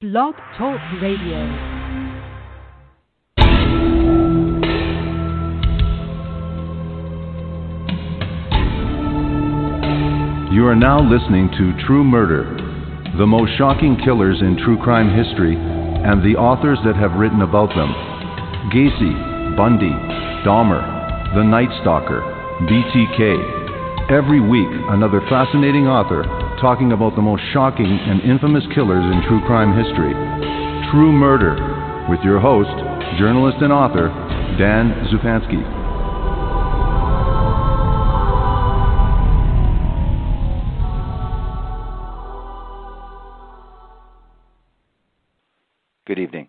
Blog Talk Radio. You are now listening to True Murder, the most shocking killers in true crime history and the authors that have written about them. Gacy, Bundy, Dahmer, The Night Stalker, BTK. Every week, another fascinating author talking about the most shocking and infamous killers in true crime history. True Murder, with your host, journalist and author, Dan Zupansky. Good evening.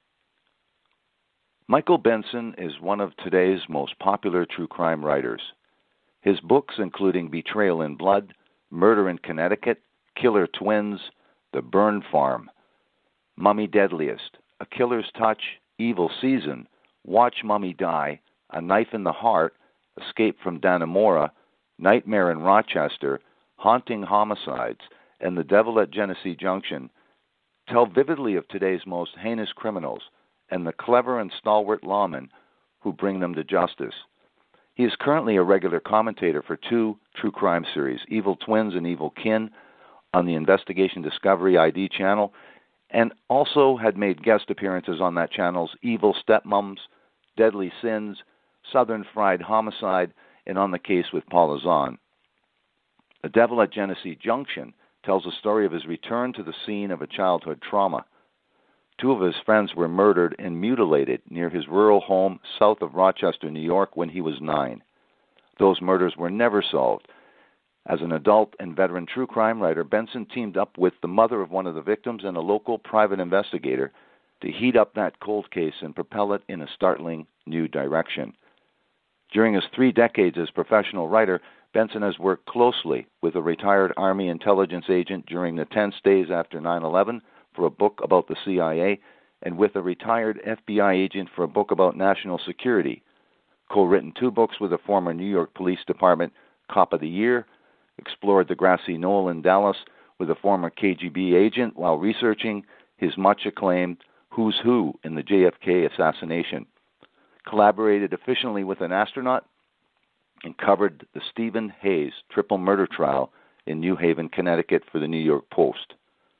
Michael Benson is one of today's most popular true crime writers. His books, including Betrayal in Blood, Murder in Connecticut, Killer Twins, The Burn Farm, Mummy Deadliest, A Killer's Touch, Evil Season, Watch Mummy Die, A Knife in the Heart, Escape from Dannemora, Nightmare in Rochester, Haunting Homicides, and The Devil at Genesee Junction tell vividly of today's most heinous criminals and the clever and stalwart lawmen who bring them to justice. He is currently a regular commentator for two true crime series, Evil Twins and Evil Kin, on the Investigation Discovery ID channel, and also had made guest appearances on that channel's Evil Stepmoms, Deadly Sins, Southern Fried Homicide, and On the Case with Paula Zahn. The Devil at Genesee Junction tells the story of his return to the scene of a childhood trauma. Two of his friends were murdered and mutilated near his rural home south of Rochester, New York, when he was 9. Those murders were never solved. As an adult and veteran true crime writer, Benson teamed up with the mother of one of the victims and a local private investigator to heat up that cold case and propel it in a startling new direction. During his 3 decades as professional writer, Benson has worked closely with a retired Army intelligence agent during the tense days after 9/11 for a book about the CIA, and with a retired FBI agent for a book about national security. Co-written 2 books with a former New York Police Department Cop of the Year, explored the grassy knoll in Dallas with a former KGB agent while researching his much-acclaimed Who's Who in the JFK assassination, collaborated efficiently with an astronaut, and covered the Stephen Hayes triple murder trial in New Haven, Connecticut for the New York Post.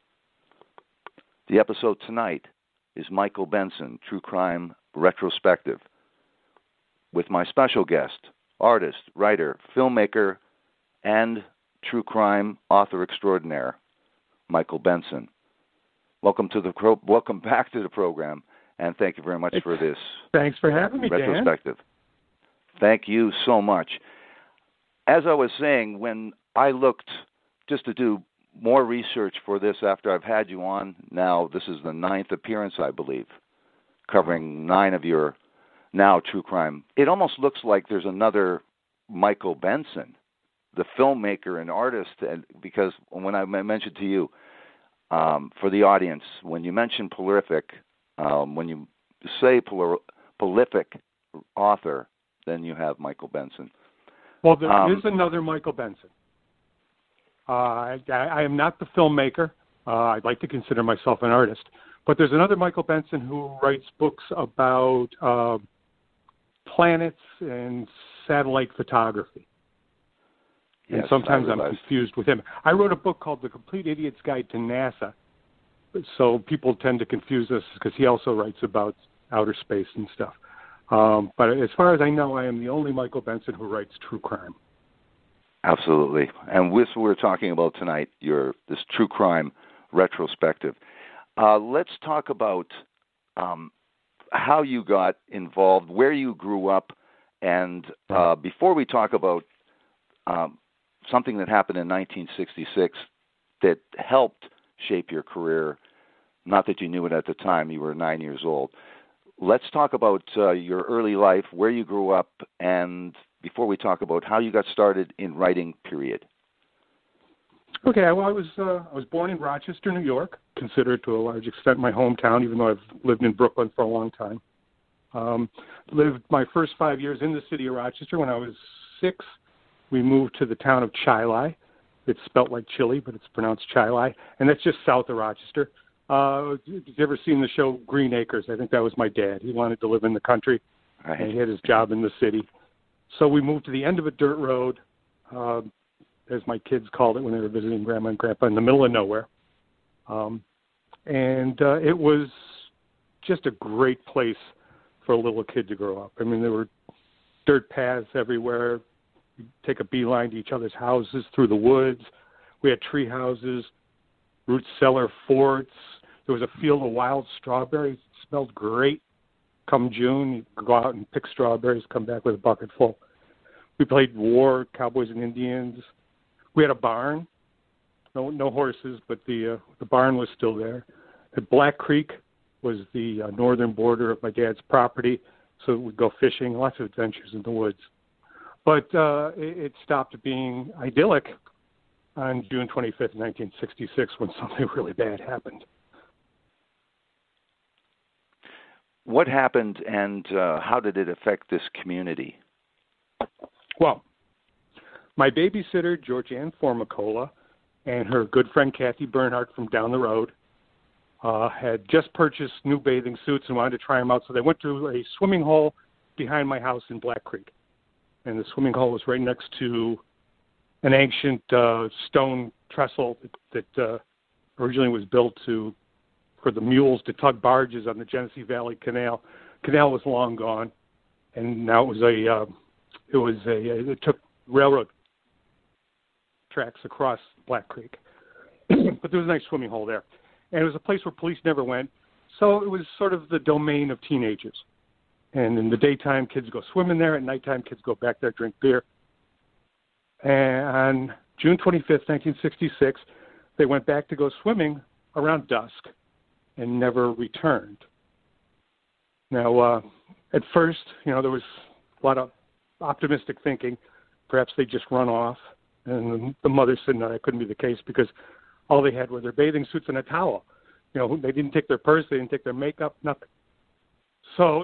The episode tonight is Michael Benson, True Crime Retrospective, with my special guest, artist, writer, filmmaker, and true crime author extraordinaire, Michael Benson. Welcome back to the program, and thank you very much for this. Thanks for having me, retrospective. Dan. Thank you so much. As I was saying, when I looked just to do more research for this after I've had you on now, this is the 9th appearance, I believe, covering 9 of your now true crime. It almost looks like there's another Michael Benson, the filmmaker and artist, and because when I mentioned to you, for the audience, when you mention prolific, when you say prolific author, then you have Michael Benson. Well, there is another Michael Benson. I am not the filmmaker. I'd like to consider myself an artist. But there's another Michael Benson who writes books about planets and satellite photography. And yes, sometimes I'm confused with him. I wrote a book called The Complete Idiot's Guide to NASA. So people tend to confuse us because he also writes about outer space and stuff. But as far as I know, I am the only Michael Benson who writes true crime. Absolutely. And this we're talking about tonight, this true crime retrospective. Let's talk about how you got involved, where you grew up, and before we talk about something that happened in 1966 that helped shape your career, not that you knew it at the time, you were 9 years old. Let's talk about your early life, where you grew up, and before we talk about how you got started in writing, period. Okay, well, I was born in Rochester, New York, considered to a large extent my hometown, even though I've lived in Brooklyn for a long time. Lived my first 5 years in the city of Rochester. When I was 6, we moved to the town of Chili. It's spelt like chili, but it's pronounced Chili, and that's just south of Rochester. Have you ever seen the show Green Acres? I think that was my dad. He wanted to live in the country, Right. and he had his job in the city. So we moved to the end of a dirt road, as my kids called it when they were visiting Grandma and Grandpa, in the middle of nowhere. It was just a great place for a little kid to grow up. I mean, there were dirt paths everywhere. You'd take a beeline to each other's houses through the woods. We had tree houses, root cellar forts. There was a field of wild strawberries. It smelled great. Come June, you could go out and pick strawberries, come back with a bucket full. We played war, cowboys and Indians. We had a barn. No horses, but the barn was still there. At Black Creek was the northern border of my dad's property, so we'd go fishing, lots of adventures in the woods. But it stopped being idyllic on June 25th, 1966, when something really bad happened. What happened, and how did it affect this community? Well, my babysitter, Georgianne Formicola, and her good friend Kathy Bernhardt from down the road had just purchased new bathing suits and wanted to try them out, so they went to a swimming hole behind my house in Black Creek. And the swimming hole was right next to an ancient stone trestle that originally was built for the mules to tug barges on the Genesee Valley Canal. Canal was long gone, and now it took railroad tracks across Black Creek. But there was a nice swimming hole there. And it was a place where police never went, so it was sort of the domain of teenagers. And in the daytime, kids go swimming there. At nighttime, kids go back there, drink beer. And on June 25th, 1966, they went back to go swimming around dusk and never returned. Now, at first, there was a lot of optimistic thinking. Perhaps they just run off. And the mother said, no, that couldn't be the case because all they had were their bathing suits and a towel. They didn't take their purse, they didn't take their makeup, nothing. So,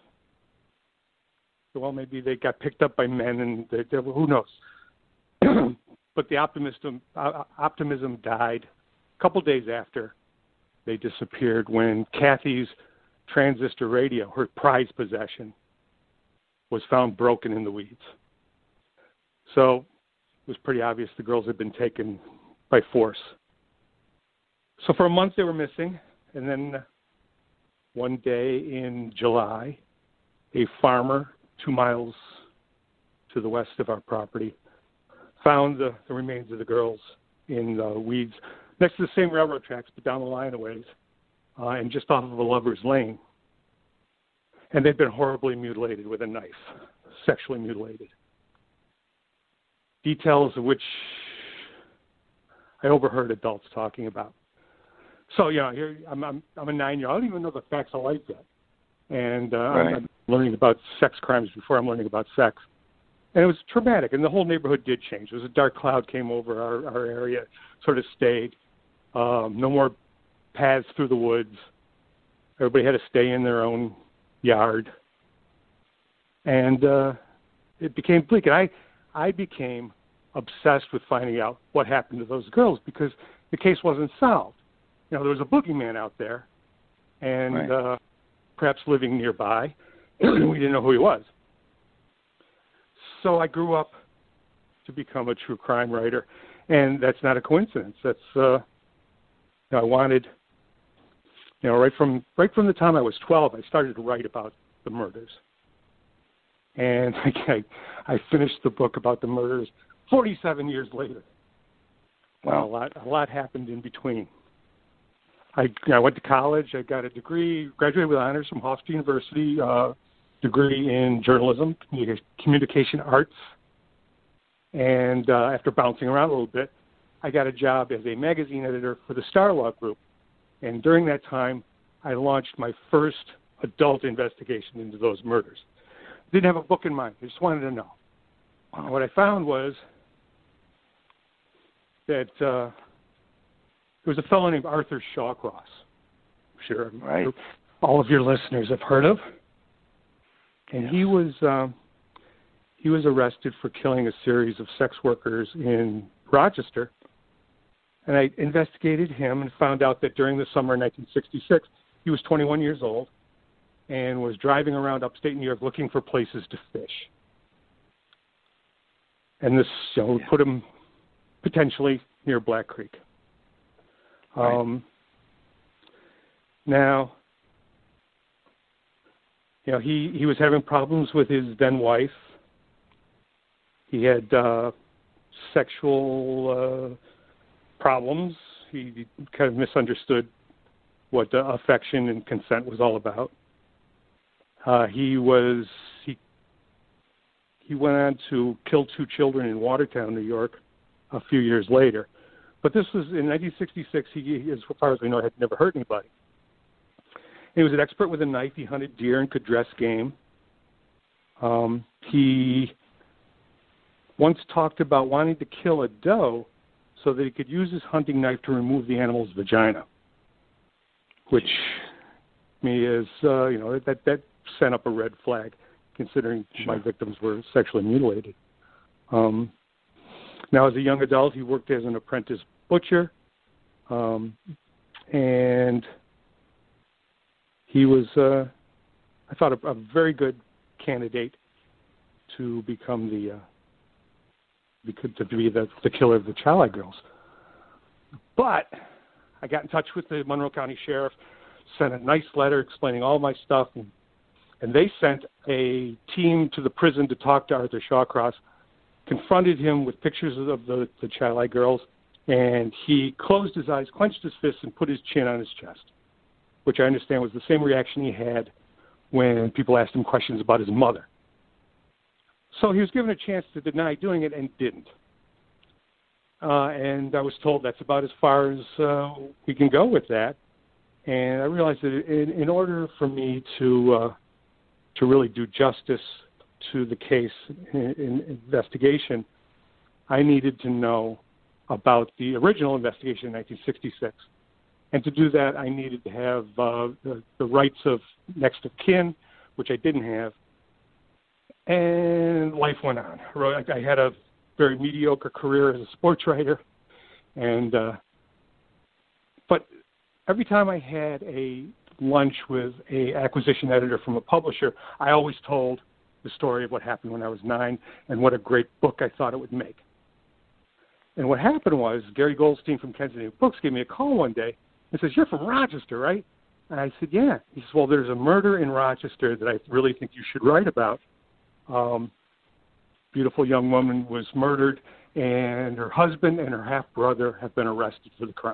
well, maybe they got picked up by men, and who knows? But the optimism died a couple days after they disappeared when Kathy's transistor radio, her prized possession, was found broken in the weeds. So it was pretty obvious the girls had been taken by force. So for a month they were missing, and then one day in July, a farmer 2 miles to the west of our property found the remains of the girls in weeds next to the same railroad tracks, but down the line a ways, and just off of a lover's lane. And they'd been horribly mutilated with a knife, sexually mutilated. Details of which I overheard adults talking about. So, here I'm a 9-year-old. I don't even know the facts of life yet. And right. I'm learning about sex crimes before I'm learning about sex. And it was traumatic, and the whole neighborhood did change. There was a dark cloud came over our area, sort of stayed. No more paths through the woods. Everybody had to stay in their own yard. And it became bleak. And I became obsessed with finding out what happened to those girls because the case wasn't solved. There was a boogeyman out there, and right. Perhaps living nearby. We didn't know who he was. So I grew up to become a true crime writer, and that's not a coincidence. That's I wanted, right from the time I was 12, I started to write about the murders, and I finished the book about the murders 47 years later. Wow. A lot happened in between. I went to college. I got a degree, graduated with honors from Hofstra University, degree in journalism, communication arts. And after bouncing around a little bit, I got a job as a magazine editor for the Starlaw Group. And during that time, I launched my first adult investigation into those murders. Didn't have a book in mind. I just wanted to know. Wow. And what I found was that there was a fellow named Arthur Shawcross. I'm sure right. all of your listeners have heard of. And he was arrested for killing a series of sex workers in Rochester And I investigated him and found out that during the summer of 1966, he was 21 years old and was driving around upstate New York looking for places to fish. And this put him potentially near Black Creek. Right. Now, he was having problems with his then wife. He had sexual problems. He kind of misunderstood what affection and consent was all about. He went on to kill 2 children in Watertown, New York, a few years later. But this was in 1966. He, as far as we know, had never hurt anybody. He was an expert with a knife. He hunted deer and could dress game. He once talked about wanting to kill a doe so that he could use his hunting knife to remove the animal's vagina, which me is, that sent up a red flag, considering my victims were sexually mutilated. Now, as a young adult, he worked as an apprentice butcher, and he was, I thought, a very good candidate to become the killer of the Child Eye girls. But I got in touch with the Monroe County Sheriff, sent a nice letter explaining all my stuff, and they sent a team to the prison to talk to Arthur Shawcross, confronted him with pictures of the Child Eye girls, and he closed his eyes, clenched his fists, and put his chin on his chest, which I understand was the same reaction he had when people asked him questions about his mother. So he was given a chance to deny doing it and didn't. And I was told that's about as far as we can go with that. And I realized that in order for me to really do justice to the case in investigation, I needed to know about the original investigation in 1966. And to do that, I needed to have the rights of next of kin, which I didn't have. And life went on. I had a very mediocre career as a sports writer, but every time I had a lunch with a acquisition editor from a publisher, I always told the story of what happened when I was 9 and what a great book I thought it would make. And what happened was Gary Goldstein from Kensington Books gave me a call one day and says, "You're from Rochester, right?" And I said, "Yeah." He says, "Well, there's a murder in Rochester that I really think you should write about. Beautiful young woman was murdered, and her husband and her half-brother have been arrested for the crime."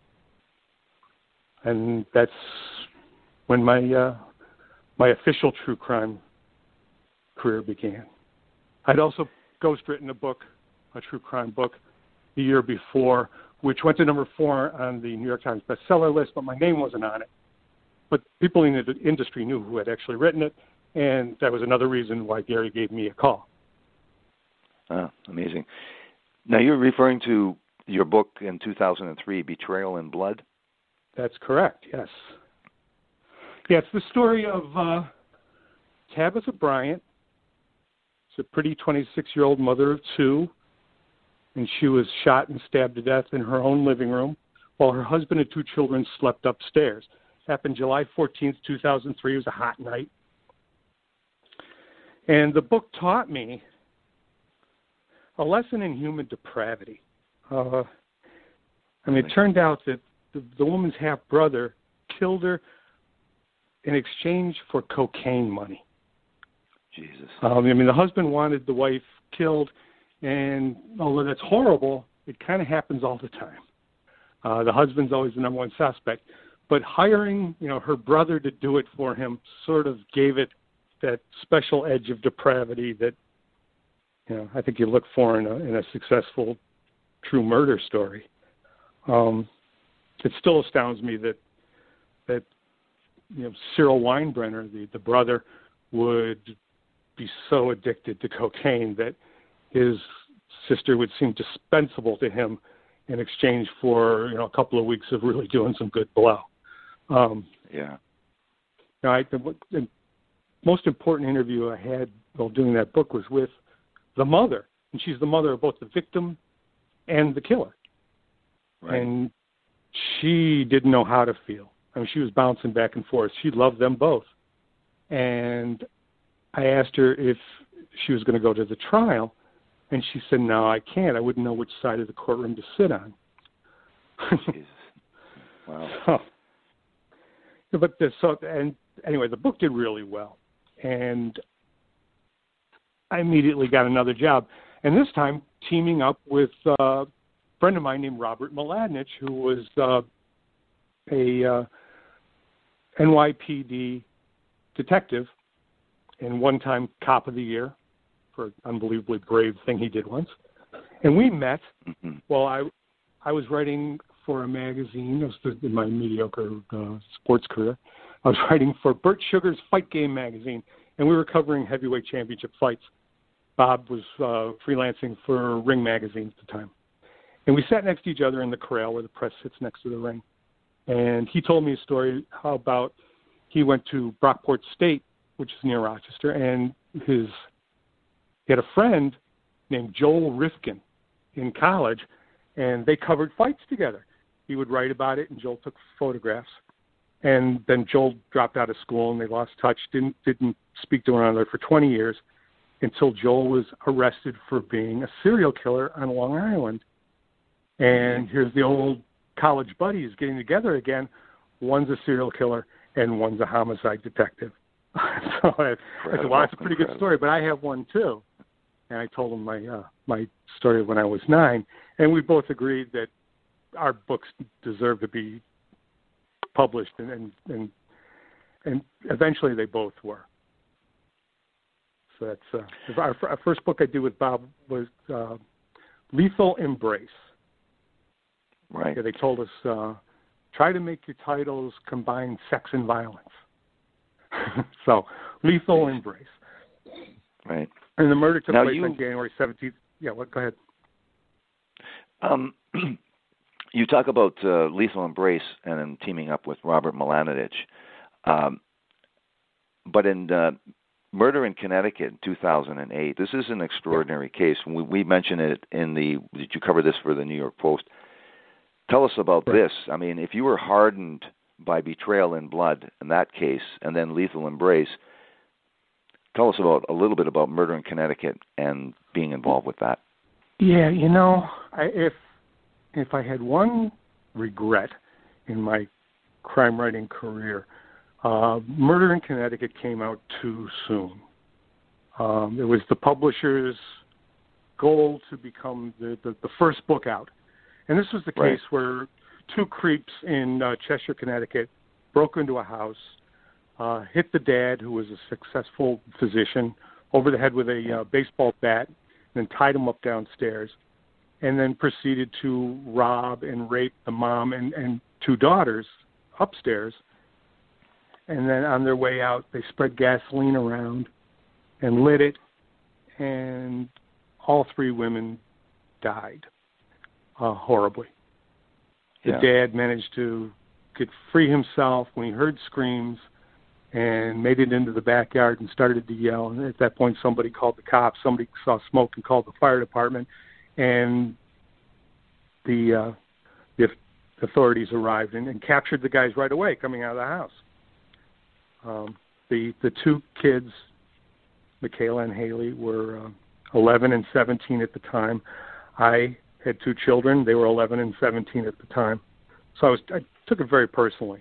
And that's when my official true crime career began. I'd also ghostwritten a true crime book, the year before, which went to number 4 on the New York Times bestseller list, but my name wasn't on it. But people in the industry knew who had actually written it, and that was another reason why Gary gave me a call. Ah, amazing. Now, you're referring to your book in 2003, Betrayal in Blood? That's correct, yes. Yeah, it's the story of Tabitha Bryant. She's a pretty 26-year-old mother of 2, and she was shot and stabbed to death in her own living room while her husband and 2 children slept upstairs. It happened July 14th, 2003. It was a hot night. And the book taught me a lesson in human depravity. It turned out that the woman's half-brother killed her in exchange for cocaine money. Jesus. The husband wanted the wife killed, and although that's horrible, it kind of happens all the time. The husband's always the number one suspect. But hiring, her brother to do it for him sort of gave it that special edge of depravity that, I think you look for in a successful true murder story. It still astounds me that Cyril Weinbrenner, the brother, would be so addicted to cocaine that his sister would seem dispensable to him in exchange for a couple of weeks of really doing some good blow. The most important interview I had while doing that book was with the mother, and she's the mother of both the victim and the killer. Right. And she didn't know how to feel. I mean, she was bouncing back and forth. She loved them both. And I asked her if she was going to go to the trial, and she said, no, I can't. I wouldn't know which side of the courtroom to sit on. Jesus. Wow. And anyway, the book did really well. And I immediately got another job. And this time teaming up with a friend of mine named Robert Mladinich, who was a NYPD detective and one-time cop of the year for an unbelievably brave thing he did once. And we met while I was writing for a magazine. It was in my mediocre sports career. I was writing for Bert Sugar's Fight Game magazine, and we were covering heavyweight championship fights. Bob was freelancing for Ring magazine at the time. And we sat next to each other in the corral where the press sits next to the ring. And he told me a story how about he went to Brockport State, which is near Rochester, and he had a friend named Joel Rifkin in college, and they covered fights together. He would write about it, and Joel took photographs. And then Joel dropped out of school, and they lost touch, didn't speak to one another for 20 years until Joel was arrested for being a serial killer on Long Island. And here's the old college buddies getting together again. One's a serial killer, and one's a homicide detective. So I said, well, that's a pretty good story, but I have one too. And I told him my story when I was 9, and we both agreed that our books deserve to be published, and eventually they both were. So that's our first book I did with Bob was Lethal Embrace. Right. Yeah, they told us try to make your titles combine sex and violence. So Lethal Embrace. Right. And the murder took place on January 17th. Yeah, go ahead. You talk about Lethal Embrace and then teaming up with Robert Mladinich. But in Murder in Connecticut in 2008, this is an extraordinary case. We mentioned it did you cover this for the New York Post? Tell us about this. I mean, if you were hardened by Betrayal in Blood in that case and then Lethal Embrace, tell us a little bit about Murder in Connecticut and being involved with that. Yeah, if I had one regret in my crime writing career, Murder in Connecticut came out too soon. It was the publisher's goal to become the first book out. And this was the case where two creeps in Cheshire, Connecticut, broke into a house, hit the dad, who was a successful physician, over the head with a baseball bat, and then tied him up downstairs, and then proceeded to rob and rape the mom and two daughters upstairs. And then on their way out, they spread gasoline around and lit it, and all three women died horribly. The dad managed to get free himself when he heard screams and made it into the backyard and started to yell. And at that point, somebody called the cops. Somebody saw smoke and called the fire department. And the authorities arrived and captured the guys right away coming out of the house. The two kids, Michaela and Haley, were 11 and 17 at the time. I had two children. They were 11 and 17 at the time. So I took it very personally.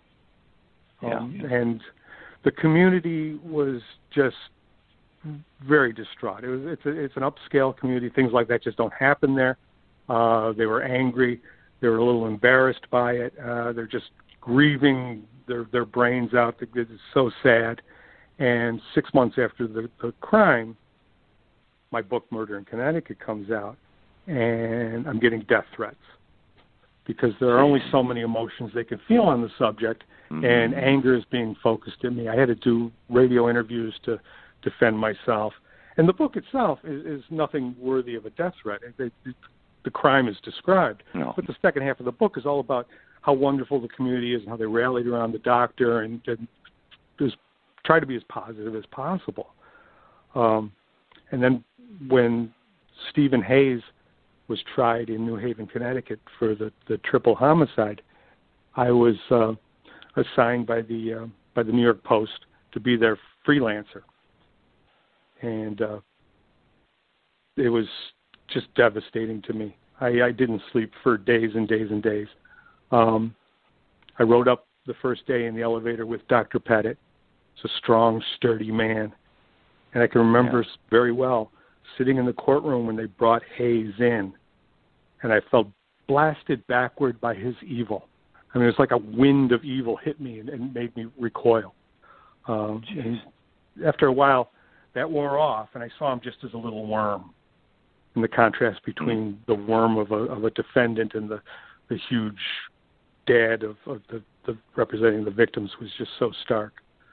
And the community was just very distraught. It's an upscale community. Things like that just don't happen there. They were angry. They were a little embarrassed by it. They're just grieving their brains out. It's so sad. And 6 months after the crime, my book Murder in Connecticut comes out, and I'm getting death threats because there are only so many emotions they can feel on the subject, and anger is being focused at me. I had to do radio interviews to defend myself. And the book itself is nothing worthy of a death threat. The crime is described. No. But the second half of the book is all about how wonderful the community is and how they rallied around the doctor and just try to be as positive as possible. And then when Stephen Hayes was tried in New Haven, Connecticut for the triple homicide, I was assigned by the New York Post to be their freelancer, and it was just devastating to me. I didn't sleep for days and days and days. I rode up the first day in the elevator with Dr. Pettit. He's a strong, sturdy man, and I can remember very well sitting in the courtroom when they brought Hayes in, and I felt blasted backward by his evil. I mean, it was like a wind of evil hit me and made me recoil. And after a while, that wore off, and I saw him just as a little worm. And the contrast between the worm of a defendant and the huge dad of the representing the victims was just so stark.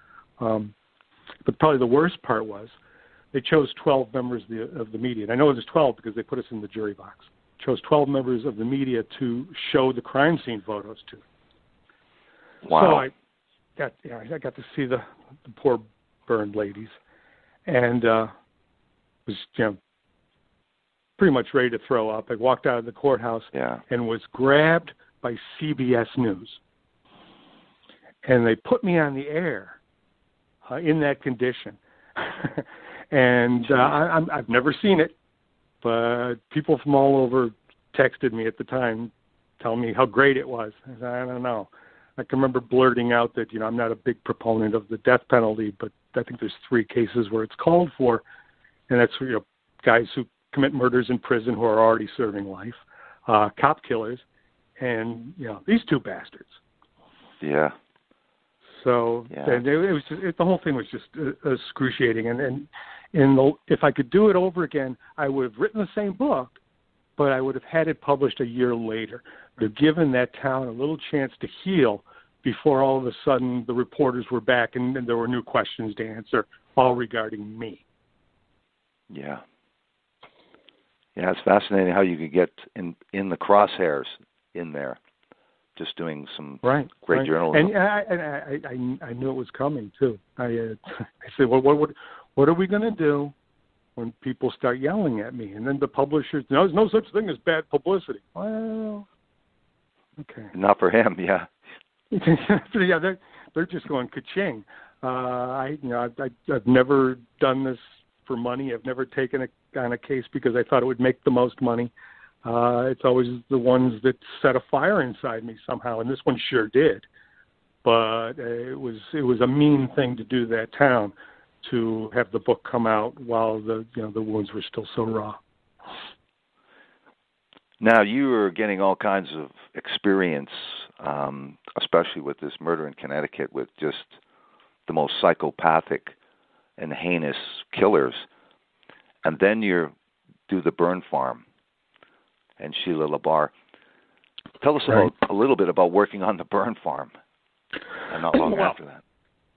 But probably the worst part was they chose 12 members of the media. And I know it was 12 because they put us in the jury box. Chose 12 members of the media to show the crime scene photos to. Wow. So I got to see the poor burned ladies, and was pretty much ready to throw up. I walked out of the courthouse and was grabbed by CBS News, and they put me on the air in that condition. And I've never seen it, but people from all over texted me at the time telling me how great it was. I said, I don't know. I can remember blurting out that, I'm not a big proponent of the death penalty, but I think there's 3 cases where it's called for, and that's, guys who commit murders in prison who are already serving life, cop killers, and, these 2 bastards. Yeah. So and it was just, the whole thing was just excruciating. And if I could do it over again, I would have written the same book, but I would have had it published a year later. To have given that town a little chance to heal before all of a sudden the reporters were back and there were new questions to answer, all regarding me. Yeah. Yeah, it's fascinating how you could get in the crosshairs in there, just doing some great journalism. And I knew it was coming too. I said, well, what are we going to do when people start yelling at me? And then the publishers, there's no such thing as bad publicity. Well, okay. Not for him, yeah. They're just going ka-ching. I've never done this for money. I've never taken on a case because I thought it would make the most money. It's always the ones that set a fire inside me somehow, and this one sure did. But it was a mean thing to do that town, to have the book come out while the wounds were still so raw. Now, you were getting all kinds of experience, especially with this murder in Connecticut, with just the most psychopathic and heinous killers. And then you do the Burn Farm and Sheila LaBarre. Tell us a little bit about working on the Burn Farm, and not long after that.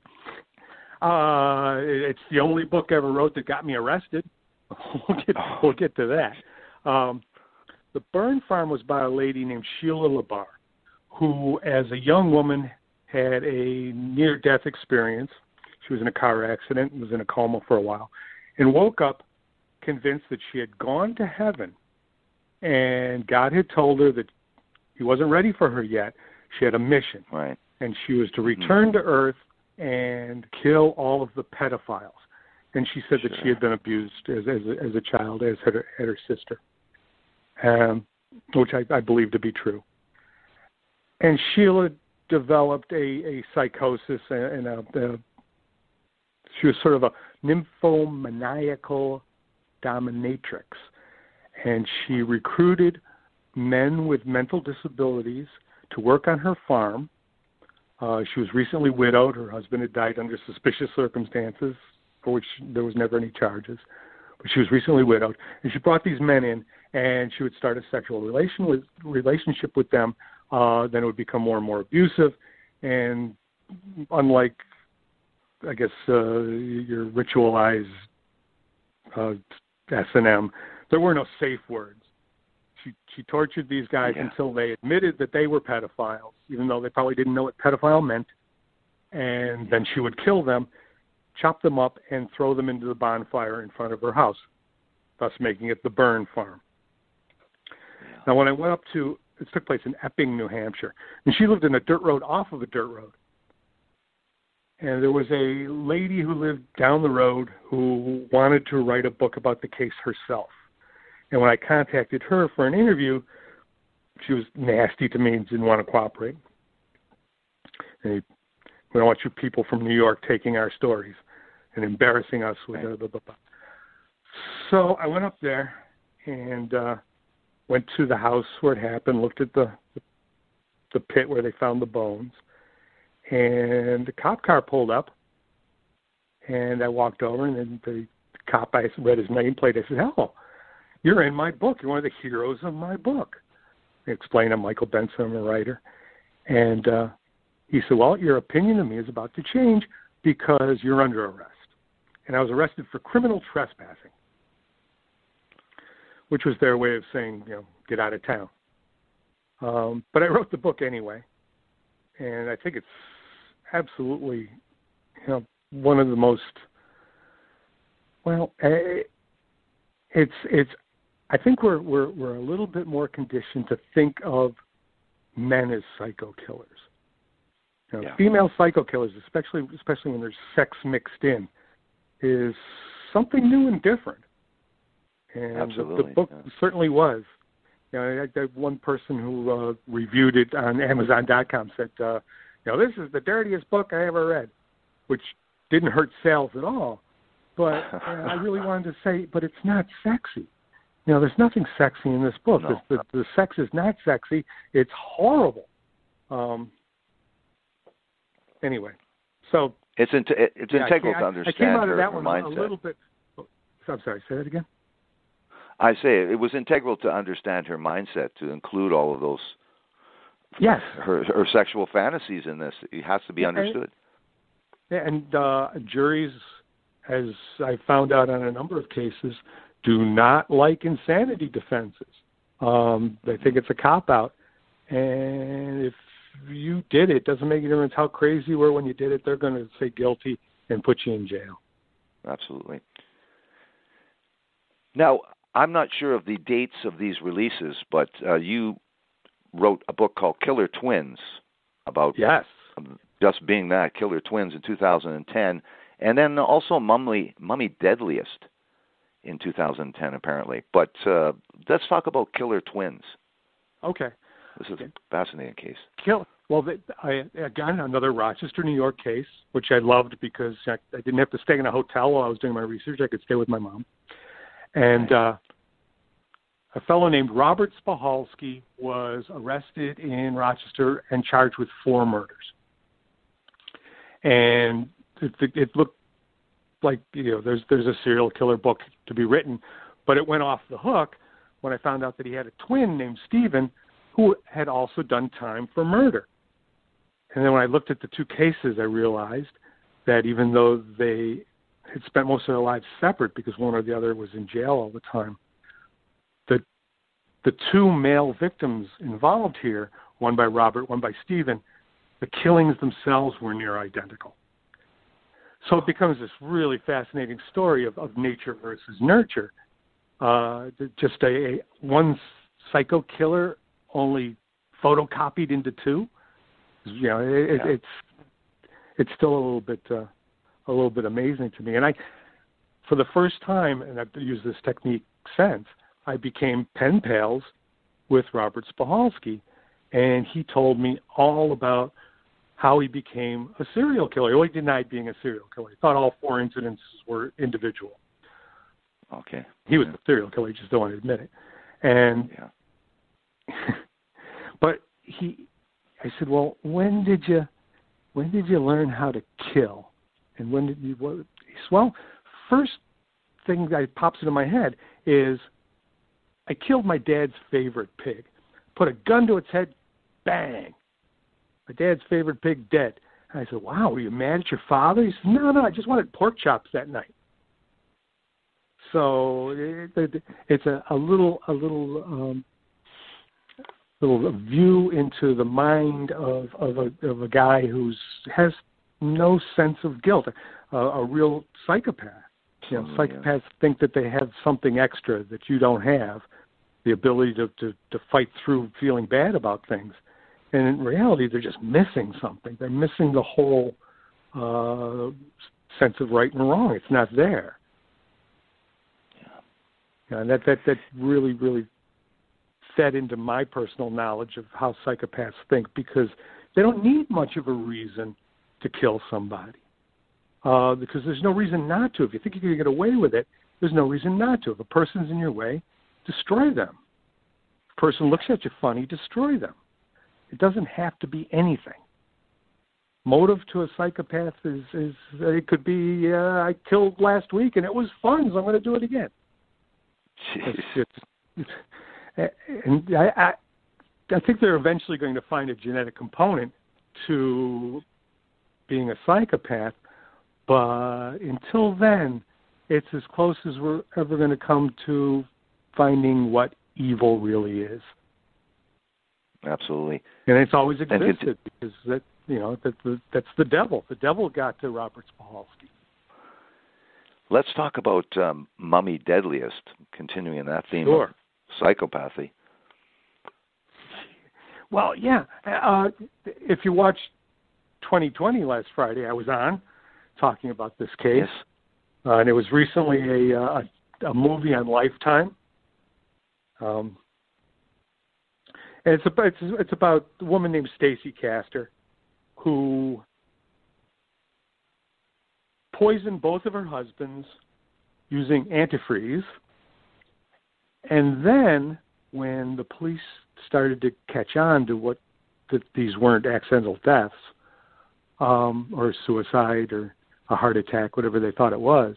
It's the only book I ever wrote that got me arrested. We'll get to that. The Burn Farm was by a lady named Sheila LaBarre, who, as a young woman, had a near-death experience. She was in a car accident and was in a coma for a while, and woke up convinced that she had gone to heaven, and God had told her that he wasn't ready for her yet. She had a mission, and she was to return to Earth and kill all of the pedophiles. And she said that she had been abused as a child, as had her sister, which I believe to be true. And Sheila developed a psychosis, and she was sort of a nymphomaniacal dominatrix. And she recruited men with mental disabilities to work on her farm. She was recently widowed. Her husband had died under suspicious circumstances, for which there was never any charges. But she was recently widowed. And she brought these men in, and she would start a sexual relationship with them. Then it would become more and more abusive. And unlike, I guess, your ritualized S&M, there were no safe words. She tortured these guys until they admitted that they were pedophiles, even though they probably didn't know what pedophile meant. And then she would kill them, chop them up, and throw them into the bonfire in front of her house, thus making it the Burn Farm. Now, when I went up to, it took place in Epping, New Hampshire, and she lived in a dirt road off of a dirt road. And there was a lady who lived down the road who wanted to write a book about the case herself. And when I contacted her for an interview, she was nasty to me and didn't want to cooperate. And we don't want you people from New York taking our stories and embarrassing us with blah, blah, blah. So I went up there and went to the house where it happened, looked at the pit where they found the bones, and the cop car pulled up, and I walked over, and then the cop, I read his nameplate. I said, "Hello, you're in my book. You're one of the heroes of my book." I explained, I'm Michael Benson, I'm a writer. And he said, "Well, your opinion of me is about to change because you're under arrest." And I was arrested for criminal trespassing, which was their way of saying, get out of town. But I wrote the book anyway, and I think it's absolutely, one of the most, it's. I think we're a little bit more conditioned to think of men as psycho killers. Female psycho killers, especially when there's sex mixed in, is something new and different. And absolutely, the book certainly was. I had one person who reviewed it on Amazon.com said, this is the dirtiest book I ever read, which didn't hurt sales at all. But I really wanted to say, but it's not sexy. There's nothing sexy in this book. No. The sex is not sexy. It's horrible. Anyway, so it's integral to understand I came out of that her one mindset. a little bit. I'm sorry. Say that again. I say it was integral to understand her mindset to include all of those. Yes. Her sexual fantasies in this. It has to be understood. And juries, as I found out on a number of cases, do not like insanity defenses. They think it's a cop-out. And if you did it, doesn't make any difference how crazy you were when you did it, they're going to say guilty and put you in jail. Absolutely. Now, I'm not sure of the dates of these releases, but you wrote a book called Killer Twins about just being that, Killer Twins, in 2010, and then also Mummy Deadliest in 2010, apparently. But let's talk about Killer Twins. Okay. This is a fascinating case. Again, another Rochester, New York case, which I loved because I didn't have to stay in a hotel while I was doing my research. I could stay with my mom. And a fellow named Robert Spahalski was arrested in Rochester and charged with 4 murders. And it looked like, there's a serial killer book to be written, but it went off the hook when I found out that he had a twin named Stephen who had also done time for murder. And then when I looked at the 2 cases, I realized that even though they had spent most of their lives separate because one or the other was in jail all the time, the 2 male victims involved here, one by Robert, one by Stephen, the killings themselves were near identical. So it becomes this really fascinating story of nature versus nurture. Just one psycho killer only photocopied into 2. It's still a little bit amazing to me. And for the first time, and I've used this technique since, I became pen pals with Robert Spahalski, and he told me all about how he became a serial killer. Well, he denied being a serial killer. He thought all 4 incidences were individual. Okay. He was a serial killer. He just don't want to admit it. And but I said, well, when did you learn how to kill? And when did you? He said, well, first thing that pops into my head is I killed my dad's favorite pig. Put a gun to its head, bang. My dad's favorite pig dead. And I said, wow, were you mad at your father? He said, no, I just wanted pork chops that night. So it's a little view into the mind of a guy who has no sense of guilt, a real psychopath. Psychopaths think that they have something extra that you don't have, the ability to fight through feeling bad about things. And in reality, they're just missing something. They're missing the whole sense of right and wrong. It's not there. Yeah. And that really, really fed into my personal knowledge of how psychopaths think, because they don't need much of a reason to kill somebody. Because there's no reason not to. If you think you're going to get away with it, there's no reason not to. If a person's in your way, destroy them. If a person looks at you funny, destroy them. It doesn't have to be anything. Motive to a psychopath is it could be, I killed last week and it was fun, so I'm going to do it again. And I think they're eventually going to find a genetic component to being a psychopath, but until then, it's as close as we're ever going to come to finding what evil really is. Absolutely. And it's always existed because that's the devil. The devil got to Robert Spahalski. Let's talk about Mummy Deadliest, continuing that theme of psychopathy. Well, yeah. If you watched 2020 last Friday, I was on talking about this case. Yes. And it was recently a movie on Lifetime. And it's about a woman named Stacy Castor who poisoned both of her husbands using antifreeze. And then when the police started to catch on to that these weren't accidental deaths or suicide or a heart attack, whatever they thought it was,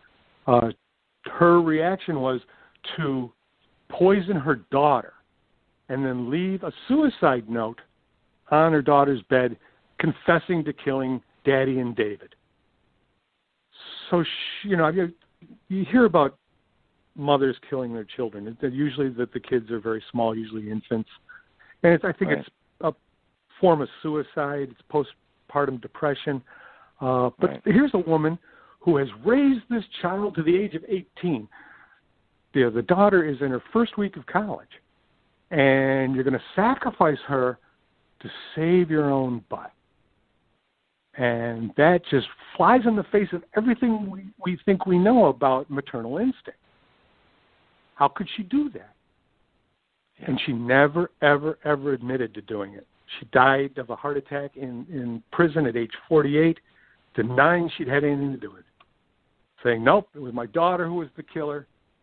her reaction was to poison her daughter and then leave a suicide note on her daughter's bed confessing to killing Daddy and David. So, you hear about mothers killing their children. Usually the kids are very small, usually infants. And I think it's a form of suicide. It's postpartum depression. But here's a woman who has raised this child to the age of 18. The daughter is in her first week of college. And you're going to sacrifice her to save your own butt. And that just flies in the face of everything we think we know about maternal instinct. How could she do that? Yeah. And she never, ever, ever admitted to doing it. She died of a heart attack in prison at age 48, denying she'd had anything to do with it. Saying, nope, it was my daughter who was the killer.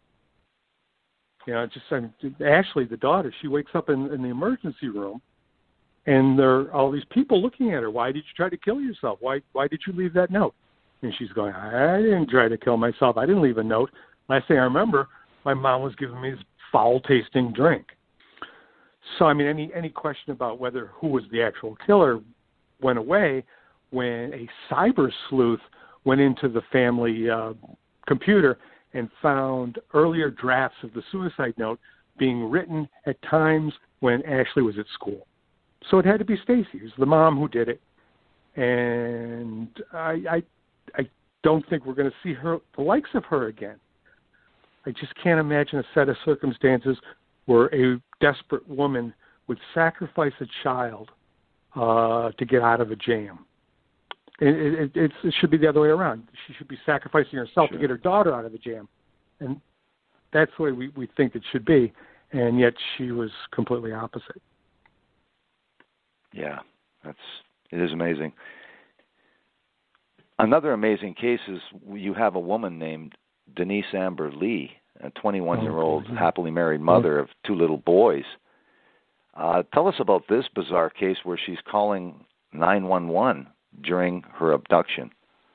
Ashley, the daughter, she wakes up in the emergency room, and there are all these people looking at her. Why did you try to kill yourself? Why did you leave that note? And she's going, I didn't try to kill myself. I didn't leave a note. Last thing I remember, my mom was giving me this foul-tasting drink. So, any question about who was the actual killer went away when a cyber sleuth went into the family computer and found earlier drafts of the suicide note being written at times when Ashley was at school. So it had to be Stacy. It was the mom who did it. And I don't think we're going to see the likes of her again. I just can't imagine a set of circumstances where a desperate woman would sacrifice a child to get out of a jam. It should be the other way around. She should be sacrificing herself to get her daughter out of the jam. And that's the way we think it should be. And yet she was completely opposite. Yeah, it is amazing. Another amazing case is you have a woman named Denise Amber Lee, a 21-year-old happily married mother of two little boys. Tell us about this bizarre case where she's calling 911 during her abduction.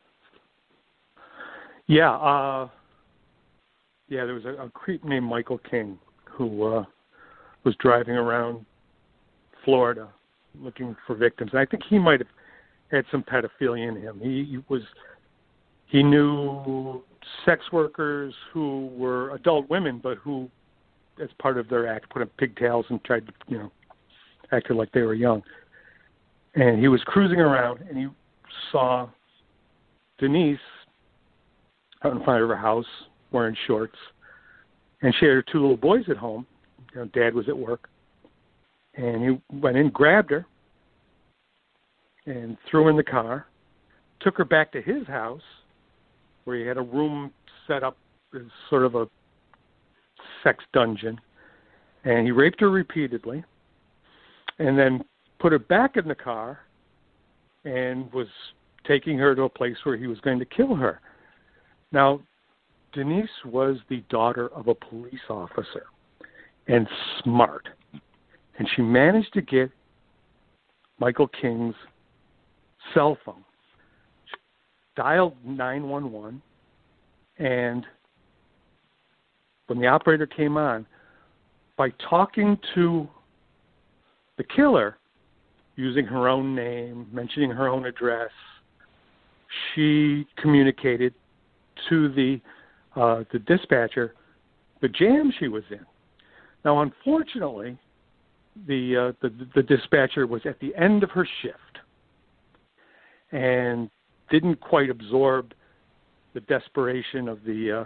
Yeah, there was a creep named Michael King who was driving around Florida looking for victims. And I think he might have had some pedophilia in him. He knew sex workers who were adult women, but who, as part of their act, put on pigtails and tried to, acted like they were young. And he was cruising around, and he saw Denise out in front of her house wearing shorts. And she had her two little boys at home. Dad was at work. And he went in, grabbed her, and threw her in the car, took her back to his house, where he had a room set up as sort of a sex dungeon. And he raped her repeatedly, and then put her back in the car and was taking her to a place where he was going to kill her. Now, Denise was the daughter of a police officer and smart. And she managed to get Michael King's cell phone. She dialed 911, and when the operator came on, by talking to the killer, using her own name, mentioning her own address, she communicated to the dispatcher the jam she was in. Now, unfortunately, the dispatcher was at the end of her shift and didn't quite absorb the desperation of the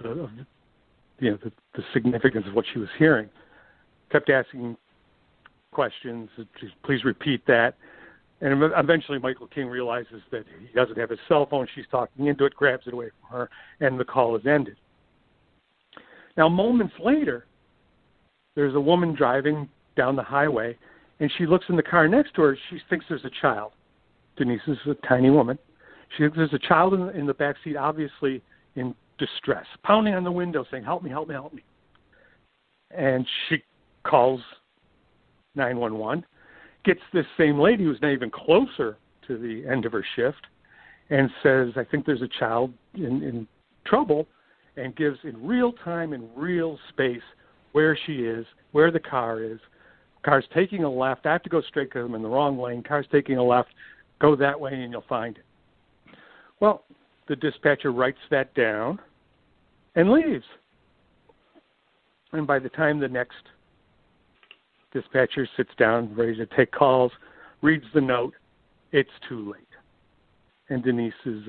significance of what she was hearing. Kept asking questions. Please repeat that. And eventually Michael King realizes that he doesn't have his cell phone. She's talking into it, grabs it away from her, and the call is ended. Now, moments later, there's a woman driving down the highway, and she looks in the car next to her. She thinks there's a child. Denise is a tiny woman. She thinks there's a child in the back seat, obviously in distress, pounding on the window, saying, "Help me, help me, help me." And she calls 911, gets this same lady who's not even closer to the end of her shift, and says, "I think there's a child in trouble," and gives in real time, in real space, where she is, where the car is. Car's taking a left. I have to go straight because I'm in the wrong lane. Car's taking a left. Go that way and you'll find it. Well, the dispatcher writes that down and leaves. And by the time the next dispatcher sits down, ready to take calls, reads the note, it's too late. And Denise is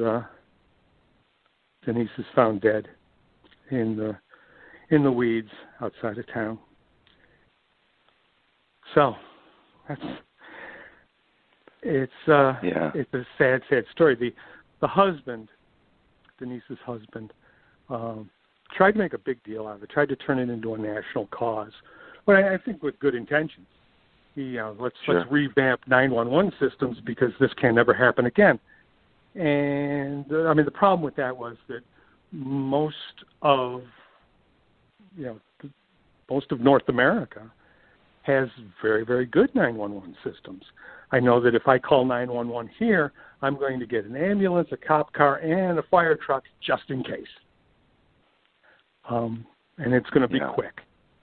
found dead in the weeds outside of town. So it's a sad story. The husband, Denise's husband, tried to make a big deal out of it, tried to turn it into a national cause, but I think with good intentions. Let's revamp 911 systems because this can never happen again. And the problem with that was that most of North America has very, very good 911 systems. I know that if I call 911 here, I'm going to get an ambulance, a cop car, and a fire truck just in case. And it's going to be quick.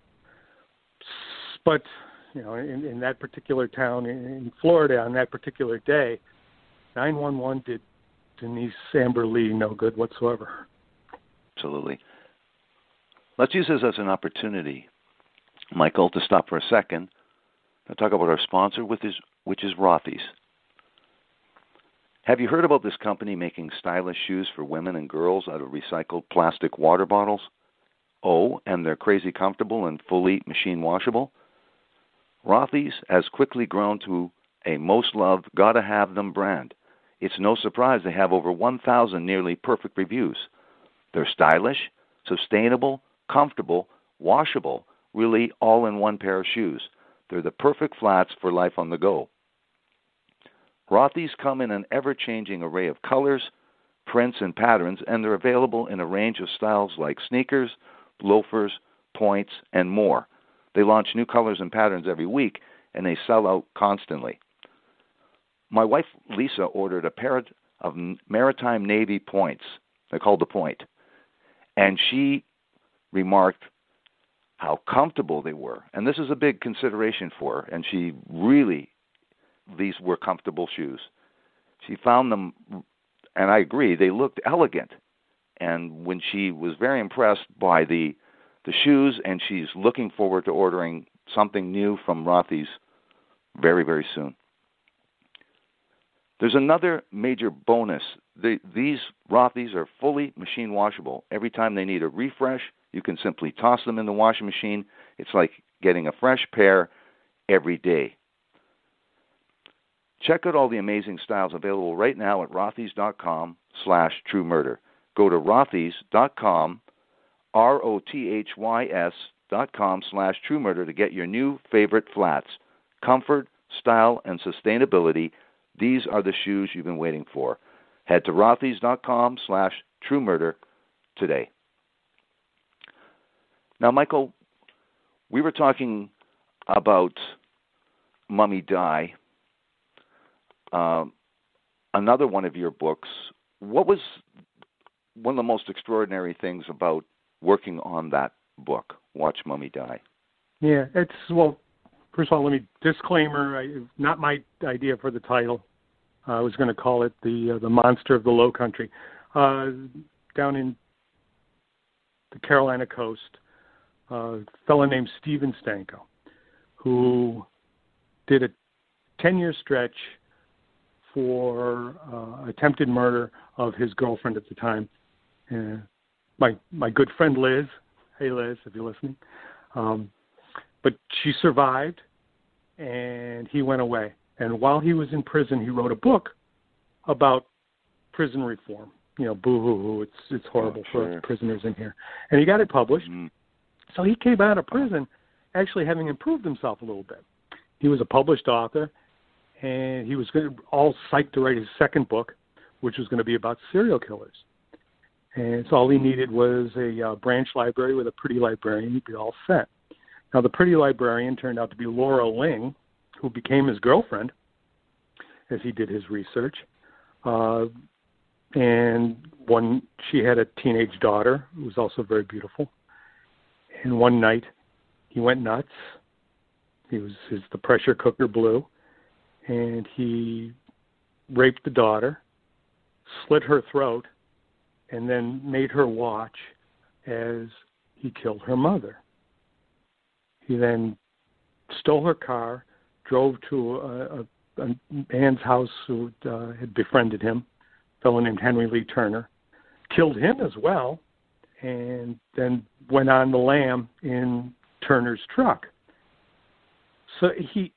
But, in that particular town in Florida on that particular day, 911 did Denise Amber Lee no good whatsoever. Absolutely. Let's use this as an opportunity, Michael, to stop for a second and talk about our sponsor, which is Rothy's. Have you heard about this company making stylish shoes for women and girls out of recycled plastic water bottles? Oh, and they're crazy comfortable and fully machine washable? Rothy's has quickly grown to a most loved, gotta have them brand. It's no surprise they have over 1,000 nearly perfect reviews. They're stylish, sustainable, comfortable, washable, really all in one pair of shoes. They're the perfect flats for life on the go. Rothy's come in an ever-changing array of colors, prints, and patterns, and they're available in a range of styles like sneakers, loafers, points, and more. They launch new colors and patterns every week, and they sell out constantly. My wife, Lisa, ordered a pair of Maritime Navy points. They're called the Point. And she remarked how comfortable they were. And this is a big consideration for her. And these were comfortable shoes. She found them, and I agree, they looked elegant. And when she was very impressed by the shoes, and she's looking forward to ordering something new from Rothy's very, very soon. There's another major bonus. These Rothy's are fully machine washable. Every time they need a refresh, you can simply toss them in the washing machine. It's like getting a fresh pair every day. Check out all the amazing styles available right now at rothys.com/truemurder. Go to rothys.com, rothys.com/truemurder to get your new favorite flats. Comfort, style, and sustainability, these are the shoes you've been waiting for. Head to rothys.com/truemurder today. Now, Michael, we were talking about Mummy Die, another one of your books. What was one of the most extraordinary things about working on that book, Watch Mummy Die? Yeah, first of all, let me disclaimer, not my idea for the title. I was going to call it the Monster of the Low Country. Down in the Carolina coast, a fellow named Steven Stanko, who did a 10-year stretch for attempted murder of his girlfriend at the time. My good friend Liz. Hey, Liz, if you're listening. But she survived, and he went away. And while he was in prison, he wrote a book about prison reform. You know, boo-hoo-hoo, it's horrible for prisoners in here. And he got it published. Mm-hmm. So he came out of prison actually having improved himself a little bit. He was a published author, and he was all psyched to write his second book, which was going to be about serial killers. And so all he needed was a branch library with a pretty librarian. He'd be all set. Now, the pretty librarian turned out to be Laura Ling, who became his girlfriend as he did his research. And she had a teenage daughter who was also very beautiful. And one night, he went nuts. The pressure cooker blew, and he raped the daughter, slit her throat, and then made her watch as he killed her mother. He then stole her car, drove to a man's house who had befriended him, a fellow named Henry Lee Turner, killed him as well, and then went on the lam in Turner's truck. So he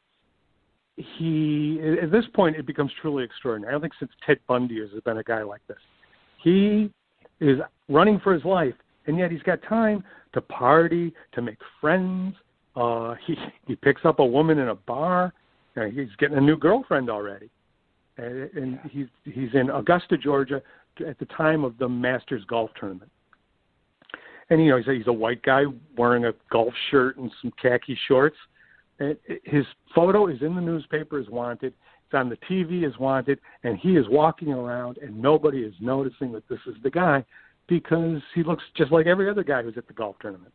at this point, it becomes truly extraordinary. I don't think since Ted Bundy has been a guy like this. He is running for his life, and yet he's got time to party, to make friends. He picks up a woman in a bar. He's getting a new girlfriend already. And he's in Augusta, Georgia, at the time of the Masters golf tournament. And, he's a white guy wearing a golf shirt and some khaki shorts. And his photo is in the newspaper as wanted. It's on the TV as wanted. And he is walking around, and nobody is noticing that this is the guy because he looks just like every other guy who's at the golf tournament.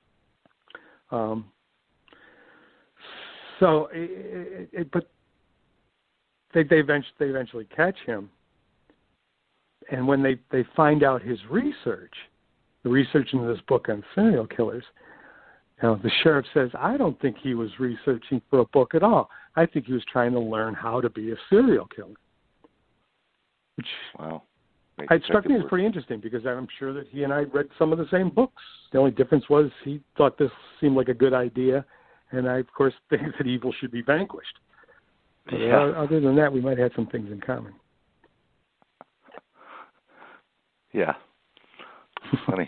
But they eventually catch him. And when they find out his research, the research into this book on serial killers, the sheriff says, I don't think he was researching for a book at all. I think he was trying to learn how to be a serial killer. Which it struck me as pretty interesting because I'm sure that he and I read some of the same books. The only difference was he thought this seemed like a good idea, and I, of course, think that evil should be vanquished. But other than that, we might have some things in common. Yeah. Funny.